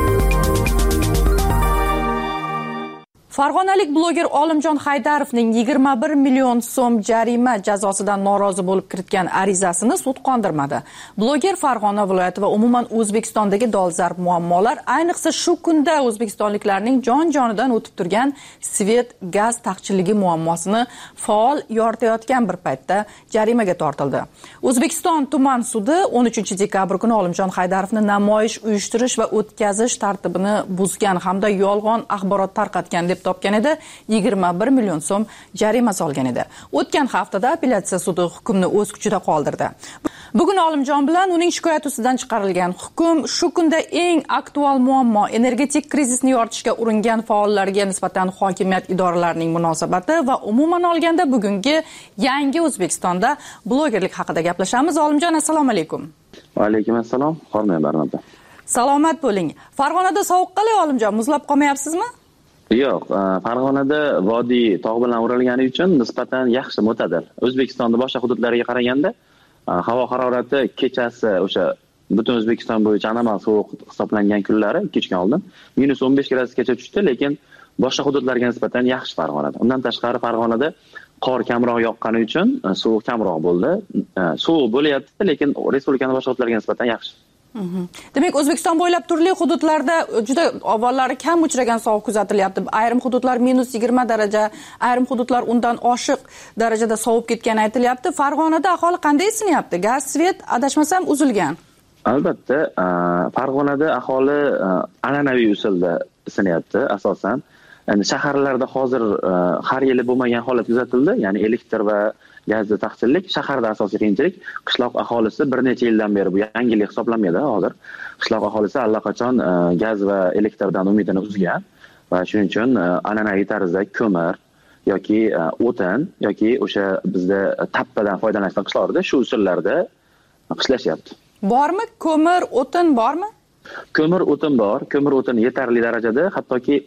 Farg'onalik bloger Olimjon Haydarovning 21 million so'm jarima jazosidan norozi bo'lib kiritgan arizasini sud qondirmadi. Bloger Farg'ona viloyati va umuman O'zbekistondagi dolzarb muammolar, ayniqsa shu kunda o'zbekistonliklarning jon-jonidan o'tib turgan svet, gaz taqchilligi muammosini faol yoritayotgan bir paytda jarimaga tortildi. O'zbekiston tuman sudi 13 dekabr kuni Olimjon Haydarovni namoyish uyushtirish va o'tkazish tartibini buzgan hamda yolg'on axborot tarqatgan deb topgan edi, 21 million so'm jarima solgan edi. O'tgan haftada apellyatsiya sudi hukmni o'z kuchida qoldirdi. Bugun Olimjon bilan uning shikoyati ustidan chiqarilgan hukm shu kunda eng aktual muammo, energetik krizisni yoritishga uringan faollarga nisbatan hokimiyat idoralarining munosabati va umuman olganda bugungi yangi O'zbekistonda blogerlik haqida gaplashamiz. Olimjon, assalomu alaykum. Va alaykum assalom. Hormay Barnota. Salomat bo'ling. Farg'onada sovuq qalay Olimjon? Muzlab qolmayapsizmi? Yo'q, Farg'onada vodiy tog' bilan o'ralgani uchun nisbatan yaxshi mo'tadil. O'zbekistonning boshqa hududlariga qaraganda havo harorati kechasi o'sha butun O'zbekiston bo'yicha anomal sovuq hisoblangan kunlari 2 kun oldin -15 gradusgacha tushdi, lekin boshqa hududlarga nisbatan yaxshi Farg'onada. Undan tashqari Farg'onada qor kamroq yoqqani uchun sovuq kamroq bo'ldi. Sovuq bo'lyapti, lekin respublikaning boshqa hududlariga nisbatan yaxshi. Demak, O'zbekiston bo'ylab turli hududlarda juda avvallari kam uchragan sovuq kuzatilyapti. Ayrim hududlar -20 daraja, ayrim hududlar undan oshiq darajada sovib ketgani aytilyapti. Farg'onada aholi qanday isinyapti? Gaz, svet adashmasam uzilgan. Albatta, Farg'onada aholi an'anaviy usulda isinyapti asosan. Endi shaharlarda hozir har yili bo'lmagan holat kuzatildi, ya'ni elektr va gazda taqchillik. Shaharda asosiy qiyinchilik, qishloq aholisi bir necha yildan beri bu yangilik hisoblanmaydi hozir. Qishloq aholisi allaqachon gaz va elektrdan umidini uzgan va shuning uchun an'anaviy tarzda ko'mir yoki o'tin yoki o'sha bizda tappadan foydalanishdan qishloqlarda shu usullarda qishlashyapti. Bormi? Ko'mir, o'tin bormi? Ko'mir, o'tin bor. Ko'mir, o'tin yetarli darajada, hattoki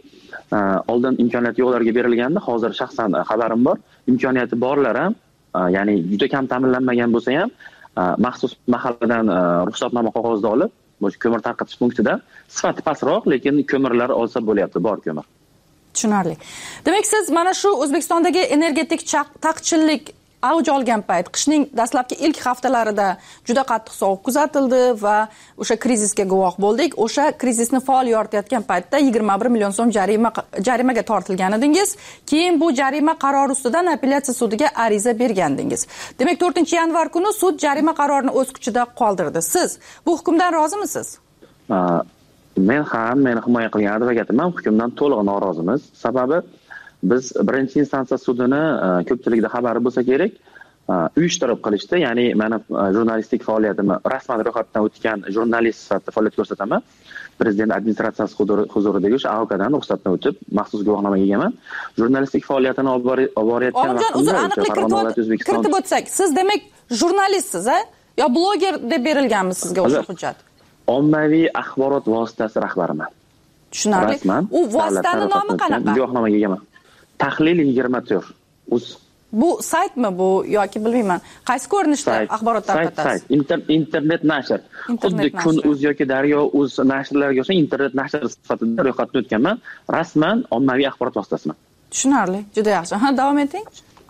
oldin imkoniyati yo'qlarga berilganda, hozir shaxsan xabarim bor. Imkoniyati borlar ham, ya'ni juda kam ta'minlanmagan bo'lsa ham, maxsus mahalladan ruxsatnoma qog'ozda olib, o'sha ko'mir tarqatish punktida sifati pastroq, lekin ko'mirlar olsa bo'lyapti, bor ko'mir. Tushunarli. Demak, siz mana shu O'zbekistondagi energetik taqchillik avj olgan payt, qishning dastlabki ilk haftalarida juda qattiq sovuq kuzatildi va o'sha krizisga guvoh bo'ldik. O'sha krizisni faol yoritayotgan paytda 21 million so'm jarimaga tortilgan edingiz. Keyin bu jarima qarori ustidan apellyatsiya sudiga ariza bergandingiz. Demak, 4-yanvar kuni sud jarima qarorini o'z kuchida qoldirdi. Siz bu hukmdan rozimisiz? men ham meni himoya qilgan advokatim ham hukmdan to'liq norozimiz. Sababi biz birinchi instansiya sudini ko'pchilikda xabari bo'lsa kerak, uyushtirib qilishdi. Ya'ni meni jurnalistik faoliyatimni rasman ro'yxatdan o'tgan jurnalist sifatida faoliyat ko'rsataman. Prezident administratsiyasi huzuridagi o'sha AOKdan ruxsatdan o'tib, maxsus guvohnomaga egaman. Jurnalistik faoliyatini olib borayotgan vaqtimda uzr, aniqlik kiritib o'tsak, siz demak jurnalistsiz, yo bloger deb berilganmi sizga o'sha hujjat? Ommaviy axborot vositasi rahbariman. Tushunarli. U vositani nomi qanaqa? Guvohnomaga egaman. Tahlil 24. Bu saytmi bu yoki bilmayman. Qaysi ko'rinishda axborot tarqatasiz? Internet nashr. Xuddi Kun.uz yoki Daryo.uz nashrlarga o'xshagan internet nashr sifatida ro'yxatdan o'tganman. Rasman ommaviy axborot vositasiman. Tushunarli, juda yaxshi. Ha, davom eting.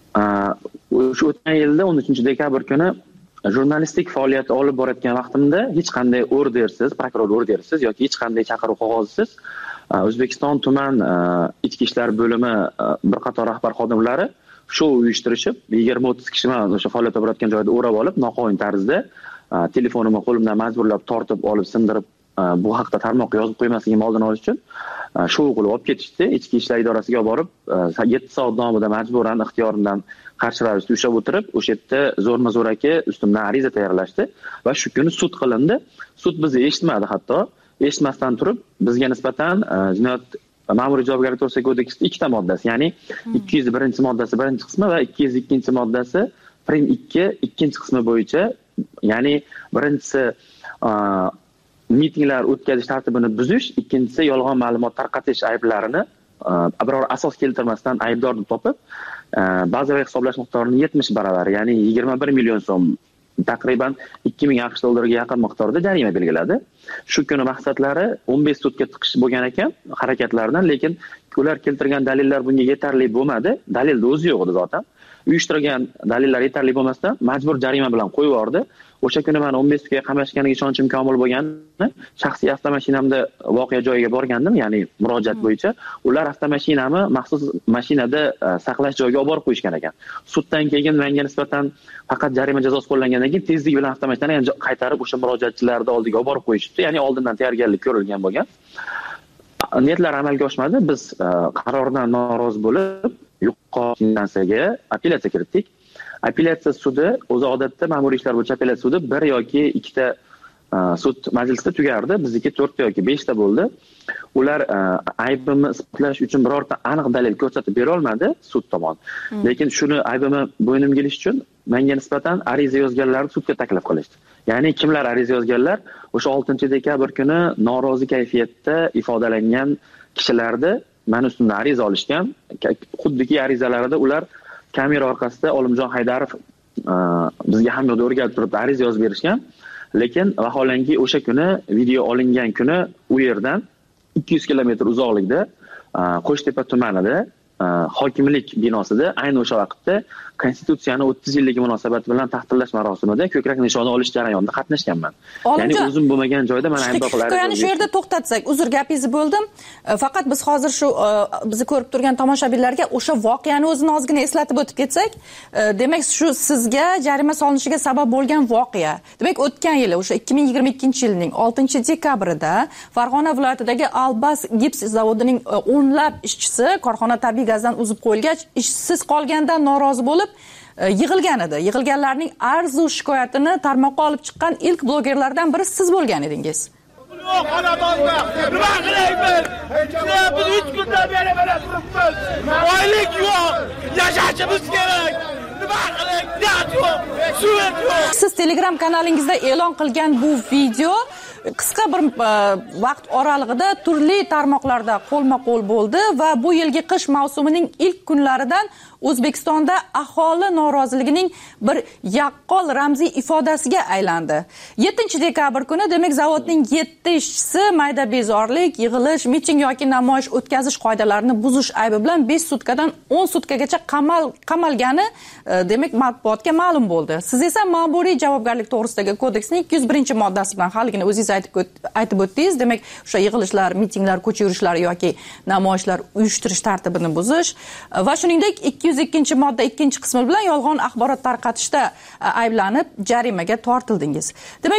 Shu o'tgan yilda 13-dekabr kuni jurnalistik faoliyat olib borayotgan vaqtimda hech qanday ordersiz, prokuror ordersiz yoki hech qanday chaqiruv qog'ozisiz O'zbekiston tuman ichki ishlar bo'limi bir qator rahbar xodimlari shou uyushtirishib 20-30 kishi men o'sha faoliyat olib borayotgan joyda o'rab olib, noqonuniy tarzda telefonimni qo'limdan majburlab tortib olib, sindirib, bu haqda tarmoqqa yozib qo'ymasligimni oldini olish uchun shou qilib olib ketishdi. Ichki ishlar idorasiga olib borib 7 soat davomida majburan ixtiyorimdan qarshi ravishda ushlab o'tirib, o'sha yerda zo'rma-zo'raki ustimdan ariza tayyorlashdi va shu kuni sud qilindi. Sud bizni eshitmadi, hatto eshitmasdan turib bizga nisbatan jinoyat ma'muriy javobgarlik to'g'risida kodeksning ikkita moddasi, ya'ni 201-moddasi birinchi qismi va 202-moddasi prim 2 ikkinchi qismi bo'yicha, ya'ni birinchisi mitinglar o'tkazish tartibini buzish, ikkinchisi yolg'on ma'lumot tarqatish ayblarini biror asos keltirmasdan aybdor deb topib, bazaviy hisoblash miqdorining 70 baravari, ya'ni 21 million so'm, taqriban 2000 AQSh dollariga yaqin miqdorda jarima belgiladi. Shu kuni maqsadlari 15 sudga tiqish bo'lgan ekan harakatlardan, lekin ular keltirgan dalillar bunga yetarli bo'lmadi. Dalilni o'zi yo'q edi zotan. Uyushtirgan dalillar yetarli bo'lmasdan majbur jarima bilan qo'yib yubordi. O'sha kuni men 15 sudga qamashganiga ishonchim komil bo'lganini, shaxsiy avtomashinamda voqea joyiga borgandim, ya'ni murojaat bo'yicha. Ular avtomashinamni maxsus mashinada saqlash joyiga olib borib qo'yishgan ekan. Suddan keyin menga nisbatan faqat jarima jazosi qo'llangandan keyin tezlik bilan avtomashinani qaytarib o'sha murojaatchilarning oldiga olib borib qo'yishdi. Ya'ni oldindan tayyorgarlik ko'rilgan bo'lgan. Niyatlar amalga oshmadi. Biz qarordan norozi bo'lib, yuqori instansiyaga apellyatsiya kiritdik. Apellyatsiya sudi o'zi odatda ma'muriy ishlar bo'yicha apellyatsiya sudi 1 yoki 2 ta sud majlisida tugardi. Bizniki 4 ta yoki 5 ta bo'ldi. Ular aybimni isbotlash uchun birorta aniq dalil ko'rsatib bera olmadi sud tomon. Lekin shuni aybimni bo'ynimga ilish uchun menga nisbatan ariza yozganlarni sudga taklif qilishdi. Ya'ni kimlar ariza yozganlar? O'sha 6-dekabr kuni norozi kayfiyatda ifodalangan kishilarni men ustimdan ariza olishgan. Xuddiki arizalarida ular kamera orqasida Olimjon Haydarov bizga ham yo'lda o'rgatib turib ariza yozib berishgan. Lekin vaholanki o'sha kuni video olingan kuni u yerdan 200 kilometr uzoqlikda Qo'shtepa tumanida hokimlik binosida ayni o'sha vaqtda Konstitutsiyani 30 yilligi munosabati bilan taqdirlash marosimida ko'krak nishoni olish jarayonida qatnashganman. Ya'ni o'zim bo'lmagan joyda men aybdor qilaman. Ya'ni shu yerda to'xtatsak, uzr gapingizni bo'ldim. Faqat biz hozir shu bizni ko'rib turgan tomoshabinlarga o'sha voqeani o'zini ozgina eslatib o'tib ketsak, demak shu sizga jarima solinishiga sabab bo'lgan voqea. Demak o'tgan yili o'sha 2022-yilning 6-dekabrida Farg'ona viloyatidagi Albas gips zavodining o'nlab ishchisi korxona tabiiy gazdan uzib qo'yilgach, ishsiz qolgandan norozi bo'lib yig'ilgan edi. Yig'ilganlarning arzu shikoyatini tarmoqqa olib chiqqan ilk blogerlardan biri siz bo'lgan edingiz. Xonadonda nima qilaymiz? Biz 3 kundan beri mana turibmiz. Oylik yo'q, yashashimiz kerak. Nima qilaylik? Gaz yo'q, suv yo'q. Siz Telegram kanalingizda e'lon qilgan bu video qisqa bir vaqt oralig'ida turli tarmoqlarda qo'lma-qo'l bo'ldi va bu yilgi qish mavsumining ilk kunlaridan O'zbekistonda aholi noroziligining bir yaqqol ramziy ifodasiga aylandi. 7-dekabr kuni demak zavodning 7 ishchisi mayda bezorlik, yig'ilish, miting yoki namoyish o'tkazish qoidalarini buzish aybi bilan 5 sutkadan 10 sutkagacha qamalgani demak matbuotga ma'lum bo'ldi. Siz esa ma'muriy javobgarlik to'g'risidagi kodeksning 201-moddasi bilan haligini o'zingiz aytib o'tdingiz. Demak, o'sha yig'ilishlar, mitinglar, ko'cha yurishlar yoki namoyishlar uyushtirish tartibini buzish va shuningdek 202-modda 2-qismi bilan yolg'on axborot tarqatishda ayblanib jarimaga tortildingiz. Demak,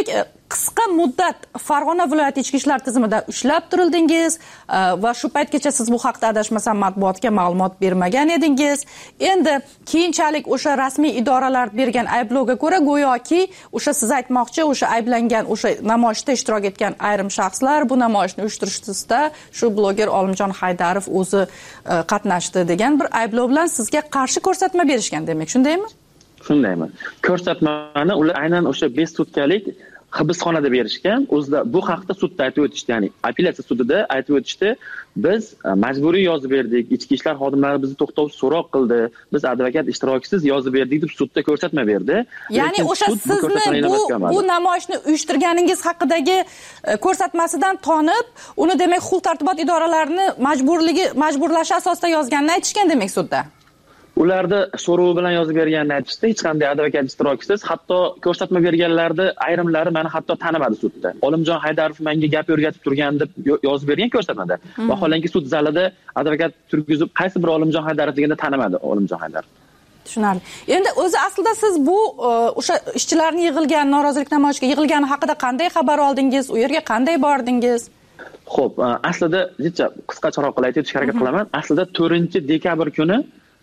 qisqa muddat Farg'ona viloyati ichki ishlar tizimida ushlab turildingiz va shu paytgacha siz bu haqda adashmasam matbuotga ma'lumot bermagan edingiz. Endi keyinchalik o'sha rasmiy idoralar bergan ayblovga ko'ra go'yoki o'sha siz aytmoqchi o'sha ayblangan o'sha namoyishda ishtirok etgan ayrim shaxslar bu namoyishni uyushtirishda shu bloger Olimjon Haydarov o'zi qatnashdi degan bir ayblov bilan sizga qarshi ko'rsatma berishgan demak, shundaymi? Shundaymi. Ko'rsatmani ular aynan o'sha 5 sutkalik hibsxonada berishgan. O'zida bu haqda sudda aytib o'tishdi, ya'ni apellyatsiya sudida aytib o'tishdi. Biz majburiy yozib berdik, ichki ishlar xodimlari bizni to'xtovsiz so'roq qildi. Biz advokat ishtirokisiz yozib berdik deb sudda ko'rsatma berdi. Ya'ni o'sha sizni bu namoyishni uyushtirganingiz haqidagi ko'rsatmasidan tonib, uni demak huquq-tartibot idoralarini majburlash asosida yozganini aytishgan demak sudda. Ularni so'rovi bilan yozib berganini aytishdi, hech qanday advokat ishtirokisiz, hatto ko'rsatma berganlarni ayrimlari meni hatto tanimadi sudda. Olimjon Haydarov menga gap o'rgatib turgan deb yozib bergan ko'rsatmada. Vaholanki sud zalida advokat turgizib, qaysi bir Olimjon Haydarov deganda tanimadi Olimjon Haydarov. Tushunarli. Endi o'zi aslida siz bu o'sha ishchilarning yig'ilgan, norozilik namoyishiga yig'ilgani haqida qanday xabar oldingiz? U yerga qanday bordingiz? Xo'p, aslida qisqacharoq qilib aytishga harakat qilaman. Aslida 4-dekabr kuni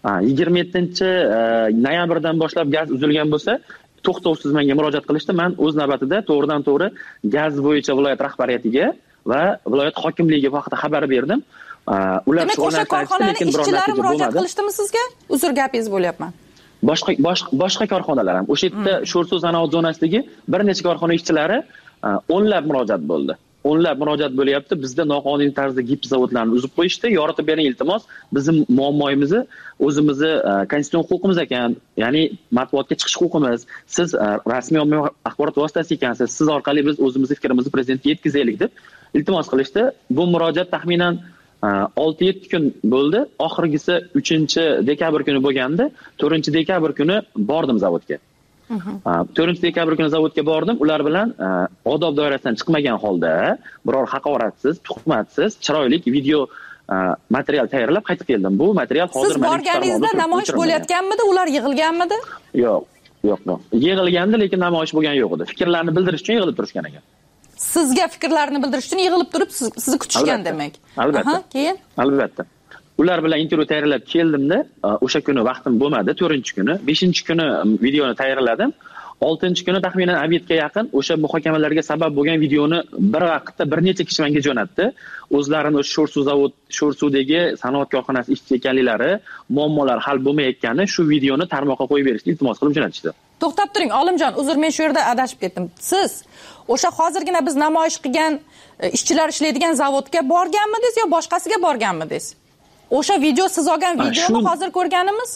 27-noyabrdan boshlab gaz uzilgan bo'lsa, to'xtovsiz menga murojaat qilishdi. Men o'z navbatida to'g'ridan-to'g'ri gaz bo'yicha viloyat rahbariyatiga va viloyat hokimligiga bu haqida xabar berdim. Ular shug'ullanishdi, lekin biror natija bo'lmadi. Murojaat qilishdimi sizga? Uzr, gapingiz bo'lyapman. Boshqa korxonalar ham o'sha yerda Sho'rsuv sanoat zonasidagi bir necha korxona ishchilari o'nlab murojaat bo'ldi. O'nlab murojaat bo'lyapti. Bizda noqonuniy tarzda gips zavodlarini uzib qo'yishdi. Yoritib bering iltimos. Bizning muammoyimizni o'zimizni konstitutsiyon huquqimiz ekan, ya'ni matbuotga chiqish huquqimiz. Siz rasmiy ommaviy axborot vositasi ekansiz. Siz orqali biz o'zimizning fikrimizni prezidentga yetkazaylik deb iltimos qilishdi. Bu murojaat taxminan 6-7 kun bo'ldi. Oxirgisi 3-dekabr kuni bo'lgandi. 4-dekabr kuni bordim zavodga. 4-dekabr kuni zavodga bordim. Ular bilan odob doirasidan chiqmagan holda biror haqoratsiz, tuhmatsiz, chiroyli video material tayyorlab qaytib keldim. Bu material hozir siz borganingizda namoyish bo'layotganmidi? Ular yig'ilganmidi? Yo'q. Yig'ilgandi, lekin namoyish bo'lgan yo'q edi. Fikrlarni bildirish uchun yig'ilib turishgan ekan. Sizga fikrlarni bildirish uchun yig'ilib turib sizni kutishgan demak. Albatta. Keyin? Albatta. Ular bilan intervyu tayyorlab keldimda, o'sha kuni vaqtim bo'lmadi, 4-kuni, 5-kuni videoni tayyorladim. 6-kuni taxminan obedga yaqin o'sha muhokamalarga sabab bo'lgan videoni bir vaqtda bir necha kishi menga jo'natdi. O'zlarini o'sha Sho'rsuvdagi sanoat korxonasi ishchi ekanliklari, muammolar hal bo'lmayotgani shu videoni tarmoqqa qo'yib berishni iltimos qilib jo'natishdi. To'xtab turing, Olimjon, uzr, men shu yerda adashib ketdim. Siz o'sha hozirgina biz namoyish qilgan ishchilar ishlaydigan zavodga borganmidingiz yo boshqasiga borganmidingiz? O'sha video siz olgan videoni hozir ko'rganimiz?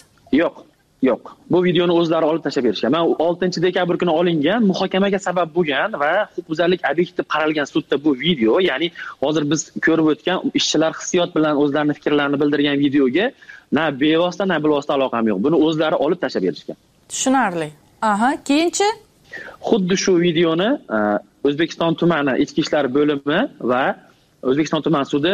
Yo'q. Bu videoni o'zlari olib tashlab berishgan. Men 6-dekabr kuni olingan, muhokamaga sabab bo'lgan va huquqbuzarlik obyekti deb qaralgan sudda bu video, ya'ni hozir biz ko'rib o'tgan ishchilar hissiyot bilan o'zlarining fikrlarini bildirgan videoga na bevosita, na bilvosita aloqam yo'q. Buni o'zlari olib tashlab berishgan. Tushunarli. Keyinchi? Xuddi shu videoni O'zbekiston tumani ichki ishlar bo'limi va O'zbekiston tuman sudi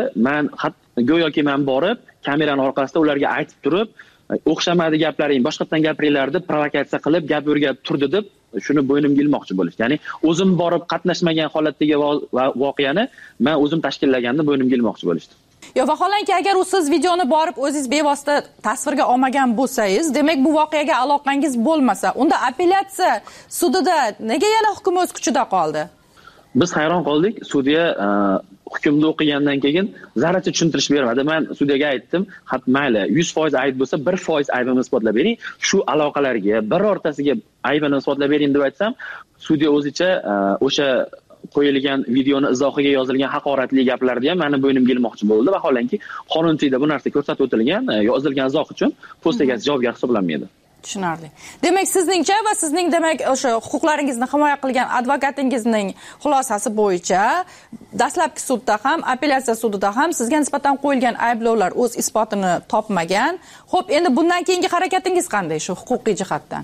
go'yoki men borib, kamerani orqasida ularga aytib turib, o'xshamadi gaplaring, boshqatdan gapiringlar deb provokatsiya qilib, gap o'rgatib turdi deb shuni bo'ynimga ilmoqchi bo'lishdi. Ya'ni o'zim borib qatnashmagan holatdagi voqeani men o'zim tashkillaganni bo'ynimga ilmoqchi bo'lishdi. Vaholanki agar siz videoni borib o'zingiz bevosita tasvirga olmagan bo'lsangiz, demak bu voqeaga aloqangiz bo'lmasa, unda apellyatsiya sudida nega yana hukm o'z kuchida qoldi? Biz hayron qoldik. Sudya hukmni o'qigandan keyin zarracha tushuntirish bermadi. Men sudyaga aytdim, mayli 100% ayb bo'lsa 1% aybini isbotlab bering. Shu aloqalarga birortasiga aybini isbotlab bering deb aytsam, sudya o'zicha o'sha qo'yilgan videoni izohiga yozilgan haqoratli gaplarni ham meni bo'ynimga ilmoqchi bo'ldi. Vaholanki qonunchilikda bu narsa ko'rsatib o'tilgan, yozilgan izoh uchun post egasi javobgar hisoblanmaydi. Tushunarli. Demak, sizningcha va sizning demak o'sha huquqlaringizni himoya qilgan advokatingizning xulosasi bo'yicha dastlabki sudda ham, apellyatsiya sudida ham sizga nisbatan qo'yilgan ayblovlar o'z isbotini topmagan. Xo'p, endi bundan keyingi harakatingiz qanday shu huquqiy jihatdan?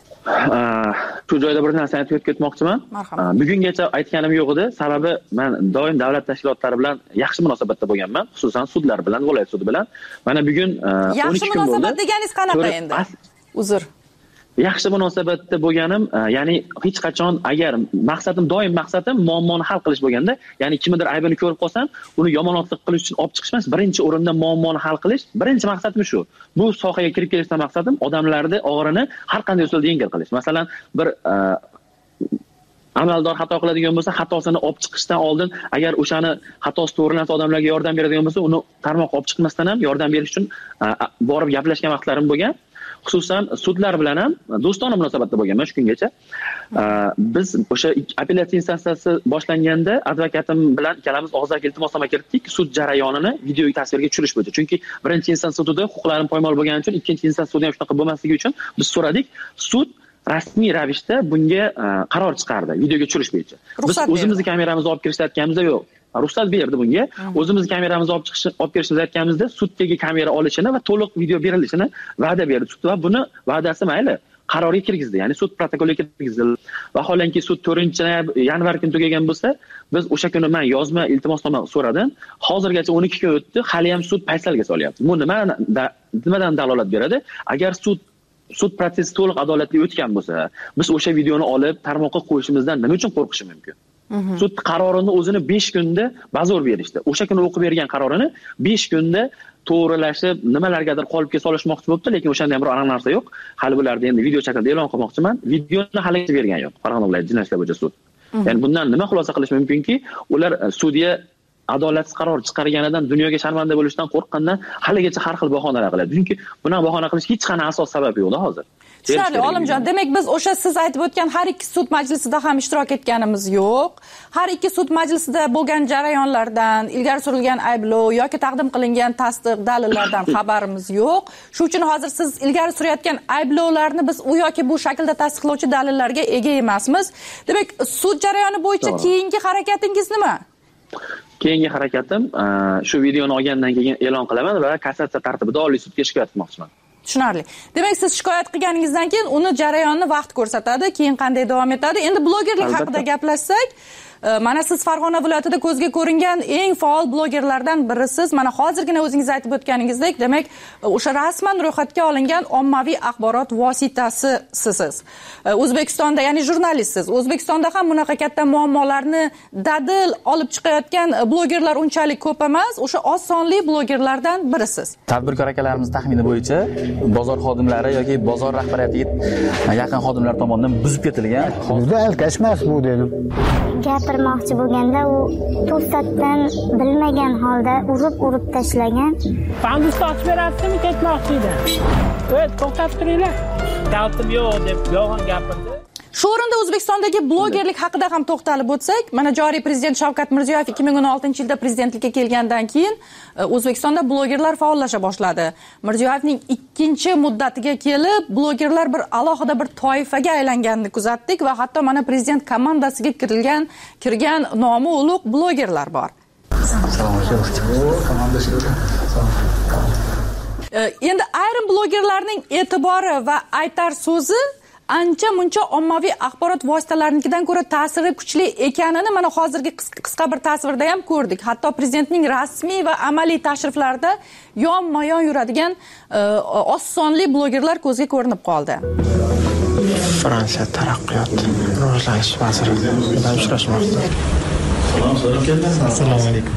Shu joyda bir narsani aytib ketmoqchiman. Bugungacha aytganim yo'q edi. Sababi men doim davlat tashkilotlari bilan yaxshi munosabatda bo'lganman, xususan sudlar bilan, viloyat sudi bilan. Mana bugun 12 kun bo'ldi. Yaxshi munosabat deganingiz qanaqa endi? Uzr. yaxshi munosabatda bo'lganim, ya'ni hech qachon agar doim maqsadim muammoni hal qilish bo'lganda, ya'ni kimnidir aybini ko'rib qolsam, uni yomonotlik qilish uchun olib chiqish emas, birinchi o'rinda muammoni hal qilish, birinchi maqsadim shu. Bu sohaga kirib kelishdan maqsadim odamlarning og'irini har qanday usulda yengil qilish. Masalan, bir amaldor xato qiladigan bo'lsa, xatosini olib chiqishdan oldin agar o'shani xatosi to'g'rilansa odamlarga yordam beradigan bo'lsa, uni tarmoqqa olib chiqmasdan ham yordam berish uchun borib gaplashgan vaqtlarim bo'lgan. Xususan sudlar bilan ham do'stona munosabatda bo'lganman shu kungacha. Biz o'sha apellyatsiya instansiyasi boshlanganda advokatim bilan ikkalamiz og'zaki iltimosnoma kiritdik, sud jarayonini video tasvirga tushirish bo'yicha. Chunki birinchi instansiya sudida huquqlarim poymol bo'lgani uchun, ikkinchi instansiya sudida ham shunaqa bo'lmasligi uchun biz so'radik. Sud rasmiy ravishda bunga qaror chiqardi, videoga tushirish bo'yicha. Biz o'zimizning kameramizni olib kirishayotganimizda yo'q. Ruxsat berdi bunga. O'zimiz kameramizni olib kirishimiz aytganimizda suddagi kamera olishini va to'liq video berilishini va'da berdi sud va buni va'dasi mayli qarorga kirgizdi, ya'ni sud protokoliga kirgizdi. Vaholanki sud 4-yanvar kuni tugagan bo'lsa, biz o'sha kuni men yozma iltimosnoma so'radim. Hozirgacha 12 kun o'tdi, hali ham sud paysalga solyapti. Bu nimadan dalolat beradi? Agar sud protsessi to'liq adolatli o'tgan bo'lsa, biz o'sha videoni olib tarmoqqa qo'yishimizdan nima uchun qo'rqishi mumkin? Sud qarorini o'zini 5 kunda bazo'r berishdi. O'sha kuni o'qib bergan qarorini 5 kunda to'g'rilashib, nimalargadir qolipga solishmoqchi bo'libdi, lekin o'shanda ham bir aniq narsa yo'q. Hali bularni endi video shaklida e'lon qilmoqchiman. Videoni hali bergan yo'q. Farg'ona viloyat jinoyat ishlar bo'yicha sud. Ya'ni bundan nima xulosa qilish mumkinki, ular sudya adolatsiz qaror chiqarganidan dunyoga sharmanda bo'lishdan qo'rqqandan haligacha har xil bahonalar qiladi. Chunki bundan bahona qilish hech qanday asos sabab yo'q-da hozir. Tushunarli, Olimjon. Demak, biz o'sha siz aytib o'tgan har ikki sud majlisida ham ishtirok etganimiz yo'q. Har ikki sud majlisida bo'lgan jarayonlardan, ilgari surilgan ayblov yoki taqdim qilingan tasdiq dalillardan xabarimiz yo'q. Shuning uchun hozir siz ilgari surayotgan ayblovlarni biz u yoki bu shaklda tasdiqlovchi dalillarga ega emasmiz. Demak, sud jarayoni bo'yicha keyingi harakatingiz nima? Keyingi harakatim shu videoni olgandan keyin e'lon qilaman va kassatsiya tartibida Oliy sudga shikoyat qilmoqchiman. Tushunarli. Demak, siz shikoyat qilganingizdan keyin uni jarayonni vaqt ko'rsatadi, keyin qanday davom etadi. Endi blogerlik haqida gaplashsak, mana siz Farg'ona viloyatida ko'zga ko'ringan eng faol blogerlardan birisiz. Mana hozirgina o'zingiz aytib o'tganingizdek, demak, o'sha rasman ro'yxatga olingan ommaviy axborot vositasisiz. O'zbekistonda, ya'ni jurnalistsiz. O'zbekistonda ham bunaqa katta muammolarni dadil olib chiqayotgan blogerlar unchalik ko'p emas. O'sha oz sonli blogerlardan birisiz. Tadbirkor akalarimiz taxmini bo'yicha bozor xodimlari yoki bozor rahbariyatiga yaqin xodimlar tomonidan buzib ketilgan. Juda alkashmas bu dedim. Gapirmoqchi bo'lganda u to'satdan bilmagan holda urib tashlagan. Pandusni ochib berasizmi ketmoqchi edi. To'xtab turinglar. Davtim yo'q deb yolg'on gapirdi. Shu o'rinda O'zbekistondagi blogerlik haqida ham to'xtalib o'tsak, mana joriy prezident Shavkat Mirziyoyev 2016-yilda prezidentlikka kelgandan keyin O'zbekistonda blogerlar faollasha boshladi. Mirziyoyevning ikkinchi muddatiga kelib, blogerlar bir alohida bir toifaga aylanganini kuzatdik va hatto mana prezident komandasiga kirgan nomi ulug' blogerlar bor. Endi ayrim blogerlarning e'tibori va aytar so'zi ancha-muncha ommaviy axborot vositalaridan ko'ra ta'siri kuchli ekanini mana hozirgi qisqa bir tasvirda ham ko'rdik. Hatto prezidentning rasmiy va amaliy tashriflarida yonma-yon yuradigan oz sonli blogerlar ko'zga ko'rinib qoldi. Fransiya taraqqiyot rivojlanish vaziri bilan uchrashmoqda. Assalomu alaykum.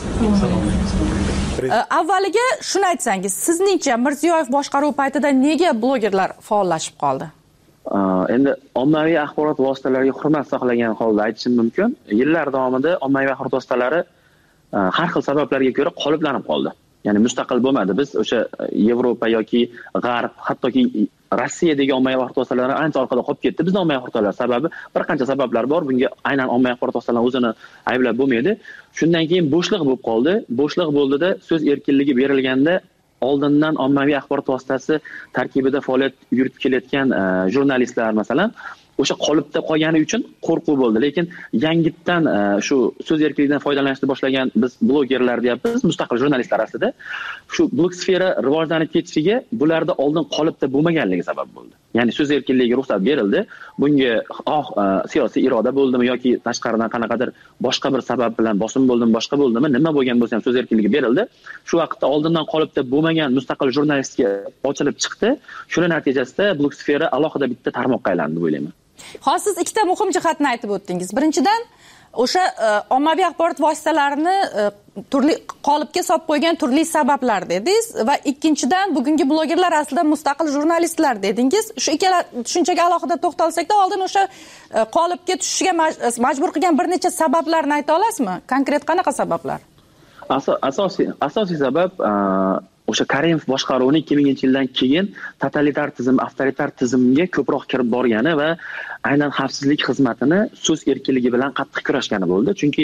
Avvaliga shuni aytsangiz, sizningcha Mirziyoyev boshqaruv paytida nega blogerlar faollashib qoldi? Endi ommaviy axborot vositalariga hurmat saqlagan holda aytishim mumkin. Yillar davomida ommaviy axborot vositalari har xil sabablarga ko'ra qoliplanib qoldi. Ya'ni mustaqil bo'lmadi. Biz o'sha Yevropa yoki G'arb, hattoki Rossiyadagi ommaviy axborot vositalari ancha orqada qolib ketdi. Bizning ommaviy axborot vositalari sababi bir qancha sabablar bor. Bunga aynan ommaviy axborot vositalari o'zini ayblab bo'lmaydi. Shundan keyin bo'shliq bo'lib qoldi. Bo'shliq bo'ldida so'z erkinligi berilganda oldindan ommaviy axborot vositasi tarkibida faoliyat yuritib kelayotgan jurnalistlar masalan o'sha qolipda qolgani uchun qo'rquv bo'ldi. Lekin yangitdan shu so'z erkinligidan foydalanishni boshlagan biz blogerlar deyapmiz, mustaqil jurnalistlar aslida shu blog sfera rivojlanib ketishiga bularda oldin qolipda bo'lmaganligi sabab bo'ldi. ya'ni so'z erkinligiga ruxsat berildi. Bunga siyosiy iroda bo'ldimi yoki tashqaridan qanaqadir boshqa bir sabab bilan bosim bo'ldimi, boshqa bo'ldimi, nima bo'lgan bo'lsa ham so'z erkinligi berildi. Shu vaqtda oldindan qolibda bo'lmagan mustaqil jurnalistika ochilib chiqdi. Shuning natijasida blogsfera alohida bitta tarmoqqa aylandi deb o'ylayman. Hozir siz ikkita muhim jihatni aytib o'tdingiz. Birinchidan, o'sha ommaviy axborot vositalarini turli qolipga solib qo'ygan turli sabablar dedingiz va ikkinchidan bugungi blogerlar aslida mustaqil jurnalistlar dedingiz. Shu ikkala tushunchaga alohida to'xtalsak-da, oldin o'sha qolipga tushishiga majbur qilgan bir necha sabablarni ayta olasizmi? Konkret qanaqa sabablar? Asosiy sabab o'sha Karimov boshqaruvining 2000-yildan keyin totalitar tizim, avtoritar tizimga ko'proq kirib borgani va aynan xavfsizlik xizmatini so'z erkinligi bilan qattiq kurashgani bo'ldi. Chunki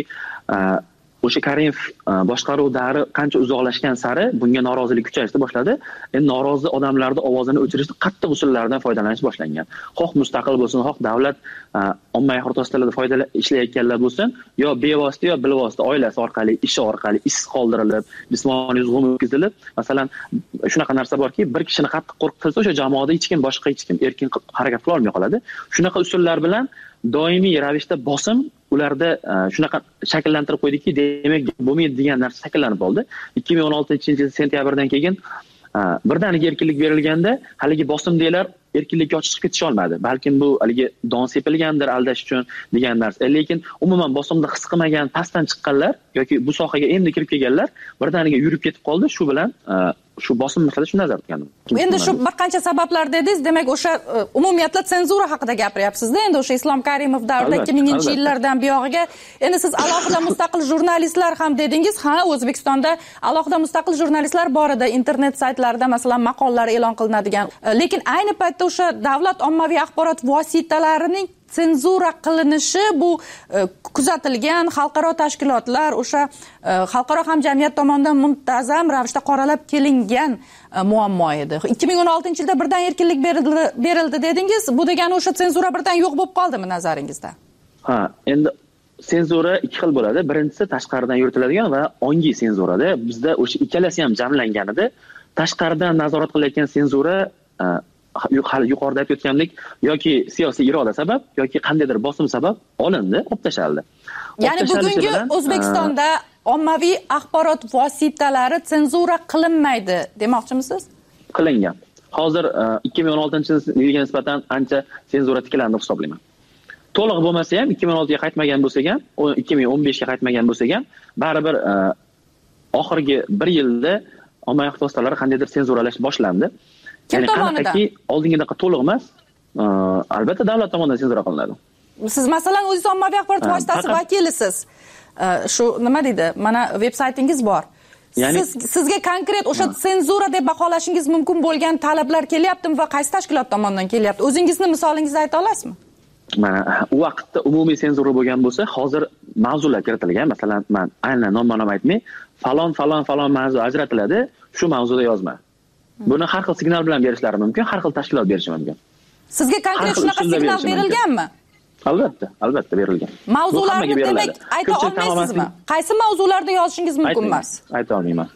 o'sha Karimov boshqaruv davri qancha uzoqlashgan sari bunga norozilik kuchayishni boshladi. Endi norozi odamlarning ovozini o'chirishda qattiq usullardan foydalanish boshlangan. Xoh mustaqil bo'lsin, xoh davlat ommaviy axborot vositalarida ishlayotganlar bo'lsin, yo bevosita yo bilvosita oilasi orqali, ishi orqali ishsiz qoldirilib, jismoniy zulm o'tkazilib, masalan, shunaqa narsa borki, bir kishini qattiq qo'rqitilsa, o'sha jamoada boshqa hech kim erkin harakat qila olmay qoladi. Shunaqa usullar bilan doimiy ravishda bosim ularda shunaqa shakllantirib qo'ydiki, demak bo'lmaydi degan narsa shakllanib oldi. 2016-yil sentyabrdan keyin birdaniga erkinlik berilganda haligi bosimdagilar erkinlikka chiqib ketisha olmadi. Balkim bu haligi don sepilgandir aldash uchun degan narsa. Lekin umuman bosimda his qilmagan pastdan chiqqanlar yoki bu sohaga endi kirib kelganlar birdaniga yurib ketib qoldi. Shu bilan shu bosim masalasi shuni nazarda tutgandim. Endi shu bir qancha sabablar dedingiz, demak o'sha umumiyatla senzura haqida gapiryapsiz-da. Endi o'sha Islom Karimov davrida 2000-yillardan buyog'iga endi siz alohida mustaqil jurnalistlar ham dedingiz. Ha, O'zbekistonda alohida mustaqil jurnalistlar bor edi, internet saytlarida masalan maqolalar e'lon qilinadigan. Lekin ayni paytda o'sha davlat ommaviy axborot vositalarining senzura qilinishi bu kuzatilgan xalqaro tashkilotlar, o'sha xalqaro hamjamiyat tomonidan muntazam ravishda qoralab kelingan muammo edi. 2016-yilda birdan erkinlik berildi dedingiz. Bu degani o'sha senzura birdan yo'q bo'lib qoldimi nazaringizda? Ha, endi senzura ikki xil bo'ladi. Birinchisi tashqaridan yuritiladigan va ongiy senzurada bizda o'sha ikkalasi ham jamlangan edi. Tashqaridan nazorat qilayotgan senzura yuqorida aytib o'tgandek, yoki siyosiy iroda sabab yoki qandaydir bosim sabab olindi, olib tashlandi. Ya'ni bugungi O'zbekistonda ommaviy axborot vositalari senzura qilinmaydi demoqchimisiz? Qilingan. Hozir 2016-yilga nisbatan ancha senzura tiklandi deb hisoblayman. To'liq bo'lmasa ham 2016 ga qaytmagan bo'lsak ham, 2015 ga qaytmagan bo'lsak ham, baribir oxirgi 1 yilda ommaviy axborot vositalari qandaydir senzuralash boshlandi. Kim tomonidan? Oldingidaqa to'liq emas, albatta davlat tomonidan senzura qilinadi. Siz masalan o'zingiz ommaviy axborot vositasi vakilisiz. Shu nima deydi? Mana veb-saytingiz bor. Sizga konkret o'sha senzura deb baholashingiz mumkin bo'lgan talablar kelyaptimi va qaysi tashkilot tomonidan kelyapti? O'zingizni misolingizni ayta olasizmi? Mana u vaqtda umumiy senzura bo'lgan bo'lsa, hozir mavzular kiritilgan. Masalan, men aynan nom aytmay, falon mavzu ajratiladi, shu mavzuda yozma. Buni har xil signal bilan berishlari mumkin, har xil tashkilot berishi mumkin. Sizga konkret shunaqa signal berilganmi? Albatta berilgan. Mavzularni demak ayta olmaysizmi? Qaysi mavzularda yozishingiz mumkin emas? Ayta olmayman.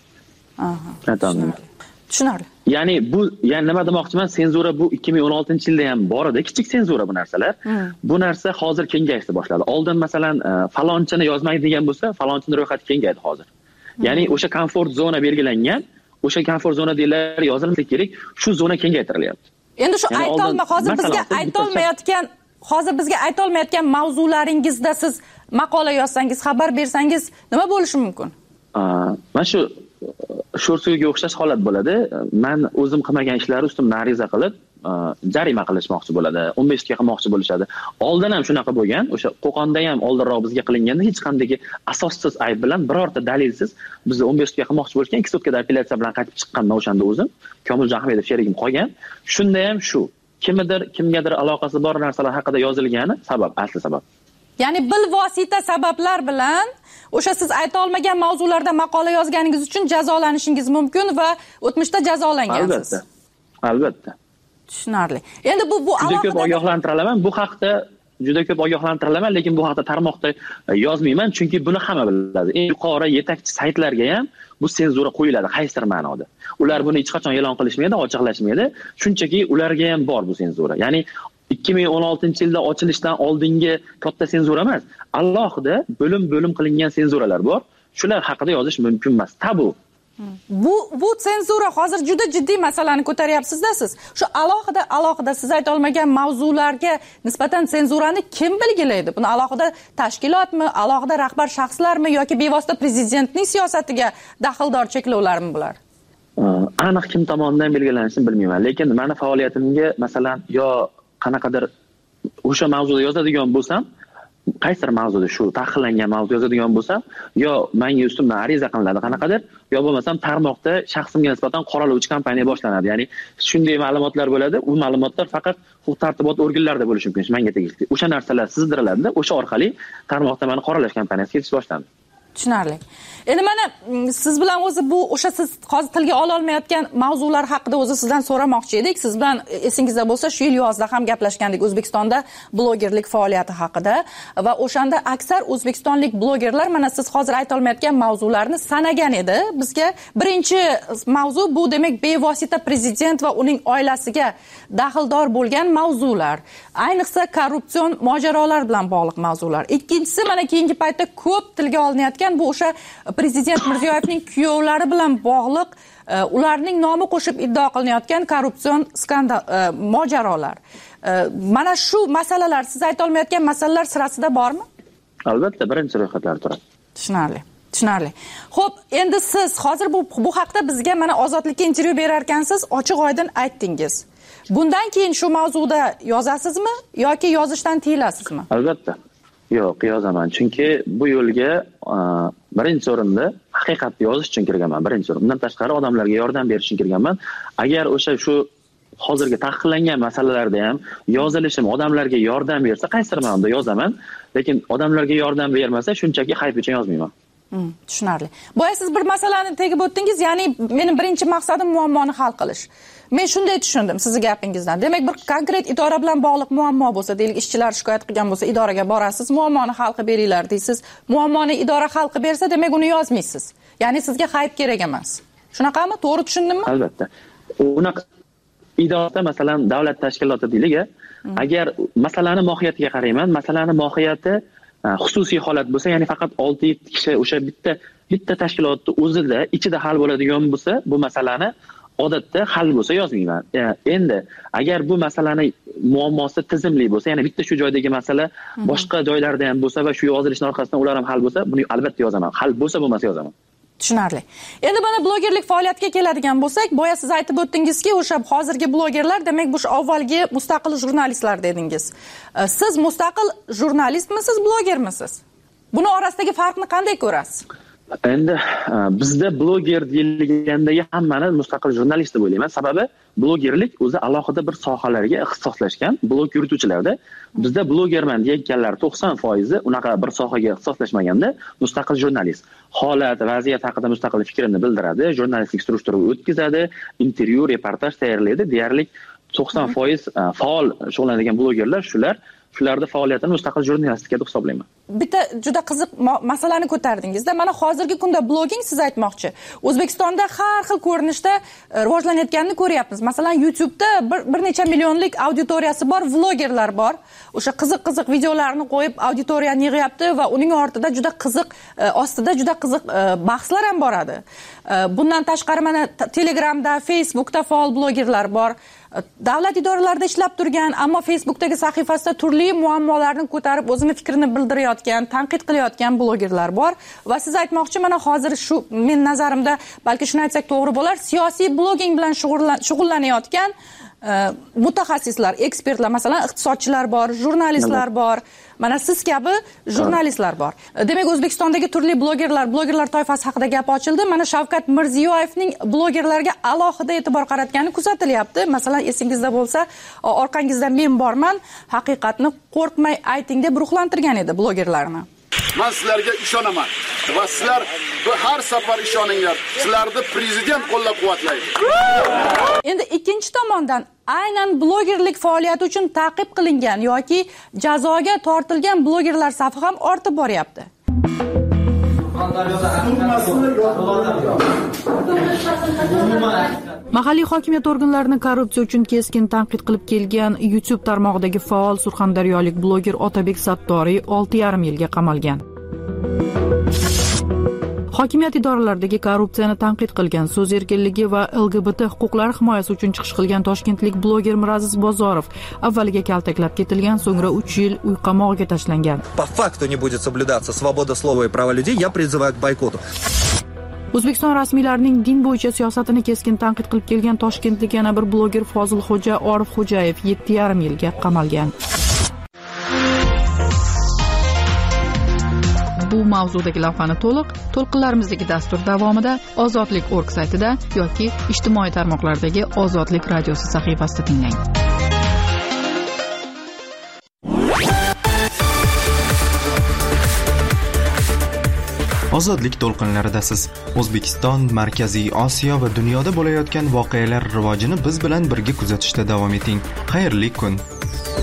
Tushunarli. Ya'ni nima demoqchiman? Senzura bu 2016-yilda ham bor edi, kichik senzura bu narsalar. Bu narsa hozir kengayishni boshladi. Oldin masalan falonchini yozmaydigan bo'lsa, falonchini ro'yxati kengaydi hozir. Ya'ni o'sha komfort zona belgilangan, o'sha komfort zonadagilar yozilmasa kerak, shu zona kengaytirilyapti. Endi shu hozir bizga aytolmayotgan mavzularingizda siz maqola yozsangiz, xabar bersangiz nima bo'lishi mumkin? Mana shu sho'rsuga o'xshash holat bo'ladi. Men o'zim qilmagan ishlar ustimdan ariza qilib, jarima qilishmoqchi bo'ladi, 15 ga qilmoqchi bo'lishadi. Oldin ham shunaqa bo'lgan, o'sha Qo'qonda ham oldinroq bizga qilinganda hech qanday asossiz ayb bilan birorta dalilsiz bizni 15 ga qilmoqchi bo'lishgan, 2 sutka apellyatsiya bilan qaytib chiqqanman o'shanda o'zim, Komiljon Ahmedov sherigim qolgan. Shunda ham shu kimgadir aloqasi bor narsalar haqida yozilgani asli sabab. Ya'ni bilvosita sabablar bilan o'sha siz ayta olmagan mavzularda maqola yozganingiz uchun jazolanishingiz mumkin va o'tmishda jazolangansiz. Albatta. Tushunarli. Endi bu alohida ko'p ogohlantira olaman. Bu haqda juda ko'p ogohlantirilaman, lekin bu haqda tarmoqda yozmayman, chunki buni hamma biladi. Eng yuqori yetakchi saytlarga ham bu senzura qo'yiladi qaysidir ma'noda. Ular buni hech qachon e'lon qilishmaydi, ochiqlashmaydi. Shunchaki ularga ham bor bu senzura. Ya'ni 2016-yilda ochilishdan oldingi katta senzura emas, alohida bo'lim qilingan senzuralar bor. Shular haqida yozish mumkin emas. Tabu. Bu senzura hozir juda jiddiy masalani ko'taryapsiz-da siz. Shu alohida siz ayta olmagan mavzularga nisbatan senzurani kim belgilaydi? Buni alohida tashkilotmi, alohida rahbar shaxslarmi yoki bevosita prezidentning siyosatiga daxldor cheklovlarmi bular? Aniq kim tomonidan belgilanishini bilmayman, lekin meni faoliyatimga masalan yo qanaqadir o'sha mavzuda yozadigan bo'lsam, qaysidir mavzuda shu taqiqlangan mavzu yozadigan bo'lsam, yo menga ustimdan ariza qilinadi qanaqadir, yo bo'lmasam tarmoqda shaxsimga nisbatan qoralovchi kampaniya boshlanadi. Ya'ni shunday ma'lumotlar bo'ladi, u ma'lumotlar faqat huquq-tartibot organlarida bo'lishi mumkin, menga tegishli. O'sha narsalar sizdiriladi, o'sha orqali tarmoqda meni qoralash kampaniyasi ketish boshlandi. Tushunarli. Endi mana siz bilan o'zi bu o'sha siz hozir tilga ola olmayotgan mavzular haqida o'zi sizdan so'ramoqchi edik. Siz bilan esingizda bo'lsa shu yil yozda ham gaplashgandik O'zbekistonda blogerlik faoliyati haqida va o'shanda aksar o'zbekistonlik blogerlar mana siz hozir ayta olmayotgan mavzularni sanagan edi. Bizga birinchi mavzu bu demak bevosita prezident va uning oilasiga daxldor bo'lgan mavzular. Ayniqsa korrupsion mojarolar bilan bog'liq mavzular. Ikkinchisi mana keyingi paytda ko'p tilga olinayotgan bu o'sha prezident Mirziyoyevning kuyovlari bilan bog'liq ularning nomi qo'shib iddao qilinayotgan korrupsion skandal mojarolar. Mana shu masalalar siz ayta olmayotgan masalalar sirasida bormi? Albatta, birinchi ro'yxatlar turadi. Tushunarli. Xo'p, endi siz hozir bu haqda bizga mana Ozodlikka intervyu berar ekansiz, ochiq-oydin aytdingiz. Bundan keyin shu mavzuda yozasizmi yoki yozishdan tiyilasizmi? Albatta. Yo'q, yozaman. Chunki bu yo'lga birinchi o'rinda haqiqatni yozish uchun kirganman. Birinchi o'rin. Bundan tashqari odamlarga yordam berish uchun kirganman. Agar o'sha shu hozirgi taqiqlangan masalalarda ham yozilishim odamlarga yordam bersa, qaysidir ma'noda yozaman. Lekin odamlarga yordam bermasa, shunchaki hayf uchun yozmayman. Tushunarli. Boya siz bir masalani tegib o'tdingiz, ya'ni mening birinchi maqsadim muammoni hal qilish. Men shunday tushundim sizni gapingizdan. Demak, bir konkret idora bilan bog'liq muammo bo'lsa, deylik ishchilar shikoyat qilgan bo'lsa, idoraga borasiz, muammoni hal qilib beringlar deysiz. Muammoni idora hal qilib bersa, demak uni yozmaysiz. Ya'ni sizga hayb kerak emas. Shunaqami? To'g'ri tushundimmi? Albatta. Unaqa idorada masalan davlat tashkiloti deylik, agar masalani mohiyatiga qarayman, masalani mohiyati xususiy holat bo'lsa, ya'ni faqat 6-7 kishi o'sha bitta tashkilotning o'zida ichida hal bo'ladigan bo'lsa, bu masalani odatda hal bo'lsa yozmayman. Endi agar bu masalani muammosi tizimli bo'lsa, ya'ni bitta shu joydagi masala boshqa joylarda ham bo'lsa va shu yozilishning orqasidan ular ham hal bo'lsa, buni albatta yozaman. Hal bo'lsa bo'lmasa yozaman. Tushunarli. Endi mana blogerlik faoliyatiga keladigan bo'lsak, boya siz aytib o'tdingizki, o'sha hozirgi blogerlar demak bu avvalgi mustaqil jurnalistlar dedingiz. Siz mustaqil jurnalistmisiz, blogermisiz? Buni orasidagi farqni qanday ko'rasiz? Endi bizda bloger deyilgandagi hammani mustaqil jurnalist deb o'ylayman. Sababi blogerlik o'zi alohida bir sohalarga ixtisoslashgan blog yurituvchilarda. Bizda blogerman deganlar 90% unaqa bir sohaga ixtisoslashmaganda mustaqil jurnalist. Holat, vaziyat haqida mustaqil fikrini bildiradi, jurnalistik surishtiruv o'tkazadi, intervyu, reportaj tayyorlaydi. Deyarli 90% faol shug'ullanadigan blogerlar shularda faoliyatini mustaqil jurnalistika deb hisoblayman. Bitta juda qiziq masalani ko'tardingizda. Mana hozirgi kunda blogging siz aytmoqchi. O'zbekistonda har xil ko'rinishda rivojlanayotganini ko'ryapmiz. Masalan, YouTube'da bir necha millionlik auditoriyasi bor vlogerlar bor. O'sha qiziq videolarni qo'yib auditoriyani yig'yapti va uning ortida juda qiziq ostida juda qiziq bahslar ham boradi. Bundan tashqari mana Telegramda, Facebookda faol blogerlar bor. Davlat idoralarida ishlab turgan, ammo Facebookdagi sahifasida turli muammolarni ko'tarib, o'zini fikrini bildirayotgan, tanqid qilayotgan blogerlar bor va siz aytmoqchi, mana hozir shu men nazarimda, balki shuni aytsak to'g'ri bo'lar, siyosiy blogging bilan shug'ullanayotgan mutaxassislar, ekspertlar, masalan, iqtisodchilar bor, jurnalistlar bor, mana siz kabi jurnalistlar bor. Demak, O'zbekistondagi turli blogerlar toifasi haqida gap ochildi. Mana Shavkat Mirziyoyevning blogerlarga alohida e'tibor qaratgani kuzatilyapti. Masalan, esingizda bo'lsa, orqangizda men borman, haqiqatni qo'rqmay ayting deb ruhlantirgan edi blogerlarni. Men sizlarga ishonaman va sizlar har safar ishoninglar. Sizlarni prezident qo'llab-quvvatlaydi. Endi ikkinchi tomondan aynan blogerlik faoliyati uchun ta'qib qilingan yoki jazoga tortilgan blogerlar safi ham ortib boryapti. Mahalliy hokimiyat organlarini korrupsiya uchun keskin tanqid qilib kelgan YouTube tarmog'idagi faol surxondaryolik bloger Otabek Sattoriy 6,5 yilga qamalgan. Hokimiyat idoralaridagi korrupsiyani tanqid qilgan, so'z erkinligi va LGBT huquqlari himoyasi uchun chiqish qilgan toshkentlik bloger Miraziz Bozorov avvaliga kaltaklab ketilgan, so'ngra 3 yil uy qamog'iga tashlangan. По факту не будет соблюдаться свобода слова и права людей, я призываю к бойкоту. O'zbekiston rasmiylarining din bo'yicha siyosatini keskin tanqid qilib kelgan toshkentlik yana bir bloger Fozilxo'ja Orifxo'jayev 7,5 yilga qamalgan. Bu mavzudagi lavhani to'lqinlarimizdagi dastur davomida ozodlik.org saytida yoki ijtimoiy tarmoqlardagi Ozodlik radiosi sahifasida tinglang. Ozodlik to'lqinlaridasiz. O'zbekiston, Markaziy Osiyo va dunyoda bo'layotgan voqealar rivojini biz bilan birga kuzatishda davom eting. Xayrli kun.